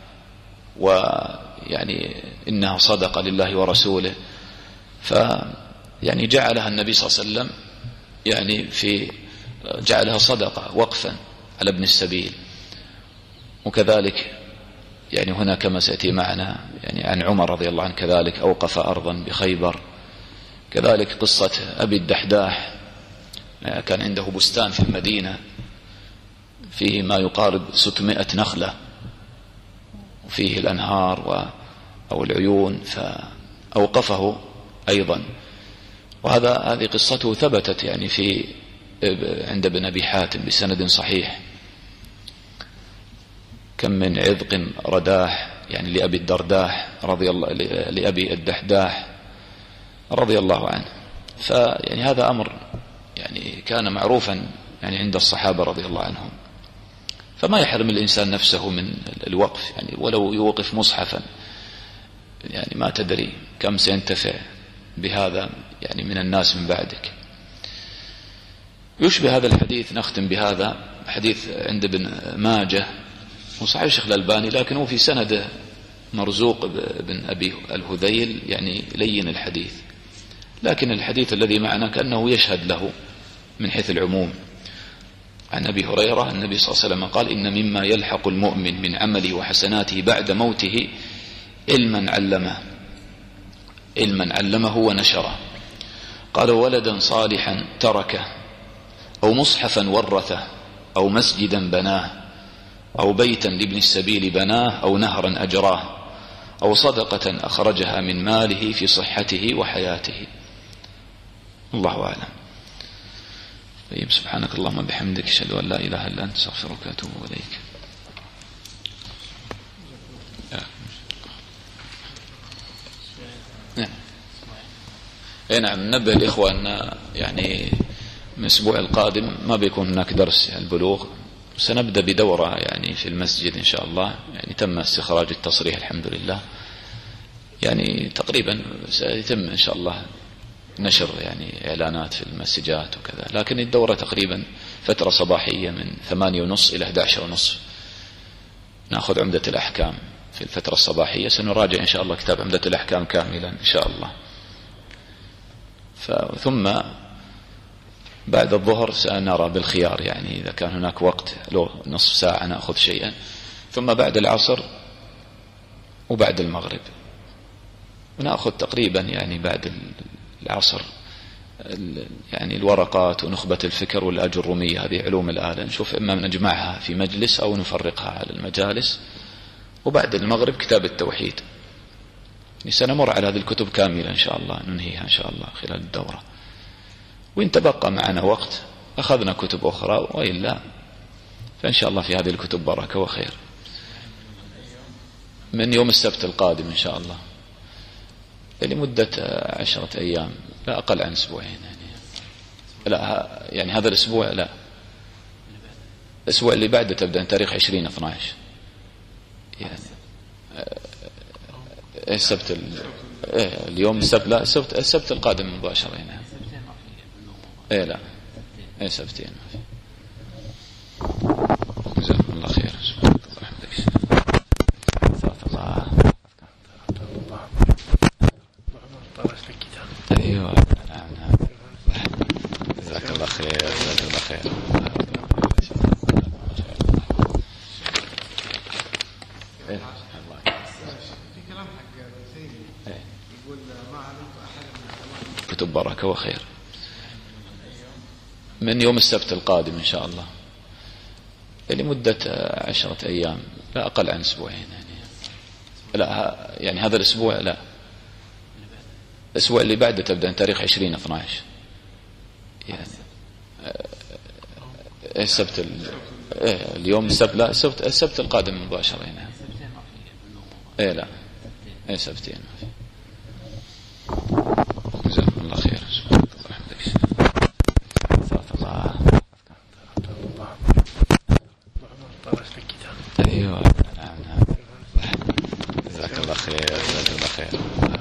ويعني إنها صدقة لله ورسوله، فيعني جعلها النبي صلى الله عليه وسلم يعني جعلها صدقة وقفا على ابن السبيل. وكذلك يعني هنا كما سيأتي معنا يعني عن عمر رضي الله عنه كذلك أوقف أرضا بخيبر. كذلك قصة أبي الدحداح كان عنده بستان في المدينة فيه ما يقارب 600 نخلة وفيه الأنهار أو العيون، فأوقفه أيضا. هذه قصته ثبتت يعني عند ابن أبي حاتم بسند صحيح. كم من عذق رداح يعني لأبي الدرداح لأبي الدحداح رضي الله عنه. فيعني هذا أمر يعني كان معروفا يعني عند الصحابة رضي الله عنهم، فما يحرم الإنسان نفسه من الوقف، يعني ولو يوقف مصحفا يعني ما تدري كم سينتفع بهذا يعني من الناس من بعدك. يشبه هذا الحديث، نختم بهذا حديث عند ابن ماجه وصحيح الشيخ الألباني، لكنه في سند مرزوق بن أبي الهذيل يعني لين الحديث، لكن الحديث الذي معنا كأنه يشهد له من حيث العموم. عن أبي هريرة النبي صلى الله عليه وسلم قال إن مما يلحق المؤمن من عمله وحسناته بعد موته علما علمه ونشره. قال ولدا صالحا تركه، أو مصحفا ورثه، أو مسجدا بناه، أو بيتا لابن السبيل بناه، أو نهرا أجراه، أو صدقة أخرجها من ماله في صحته وحياته. الله أعلم. طيب سبحانك اللهم بحمدك أشهد أن لا إله إلا أنت أستغفرك وأتوب إليك. نعم ننبه الإخوة أن يعني من الأسبوع القادم ما بيكون هناك درس البلوغ، سنبدأ بدورة يعني في المسجد إن شاء الله. يعني تم استخراج التصريح الحمد لله، يعني تقريبا سيتم إن شاء الله نشر يعني إعلانات في المسجات وكذا، لكن الدورة تقريبا فترة صباحية من 8:30 إلى 11:30. نأخذ عمدة الأحكام في الفترة الصباحية، سنراجع إن شاء الله كتاب عمدة الأحكام كاملا إن شاء الله. ثم بعد الظهر سنرى بالخيار، يعني إذا كان هناك وقت لو نصف ساعة نأخذ شيئا، ثم بعد العصر وبعد المغرب ونأخذ تقريبا يعني بعد العصر يعني الورقات ونخبة الفكر والأجرومية، هذه علوم الآلة، نشوف إما نجمعها في مجلس أو نفرقها على المجالس. وبعد المغرب كتاب التوحيد، سنمر على هذه الكتب كاملة إن شاء الله، ننهيها إن شاء الله خلال الدورة. وإن تبقى معنا وقت أخذنا كتب أخرى، وإلا فإن شاء الله في هذه الكتب بركة وخير. من يوم السبت القادم إن شاء الله لمدة 10 أيام، لا أقل عن أسبوعين يعني. لا يعني هذا الأسبوع لا، الأسبوع اللي بعده تبدأ تاريخ 20/12 يعني السبت اليوم السبت، لا السبت القادم مباشرة يعني. لا سبتين ما في. جزاكم الله خير. سبحانك الله وبحمدك. ايوه نعم جزاك الله خير. جزاك الله خير. كتب بركة وخير. من يوم السبت القادم إن شاء الله لمدة 10 أيام، لا أقل عن أسبوعين يعني. لا يعني هذا الأسبوع لا، الأسبوع اللي بعده تبدأ تاريخ 20/12 يعني. السبت اليوم السبت، لا السبت القادم مباشرة هنا. لا سبتين ما في. جزاكم الله خير. ايوه نعم. جزاك الله خير.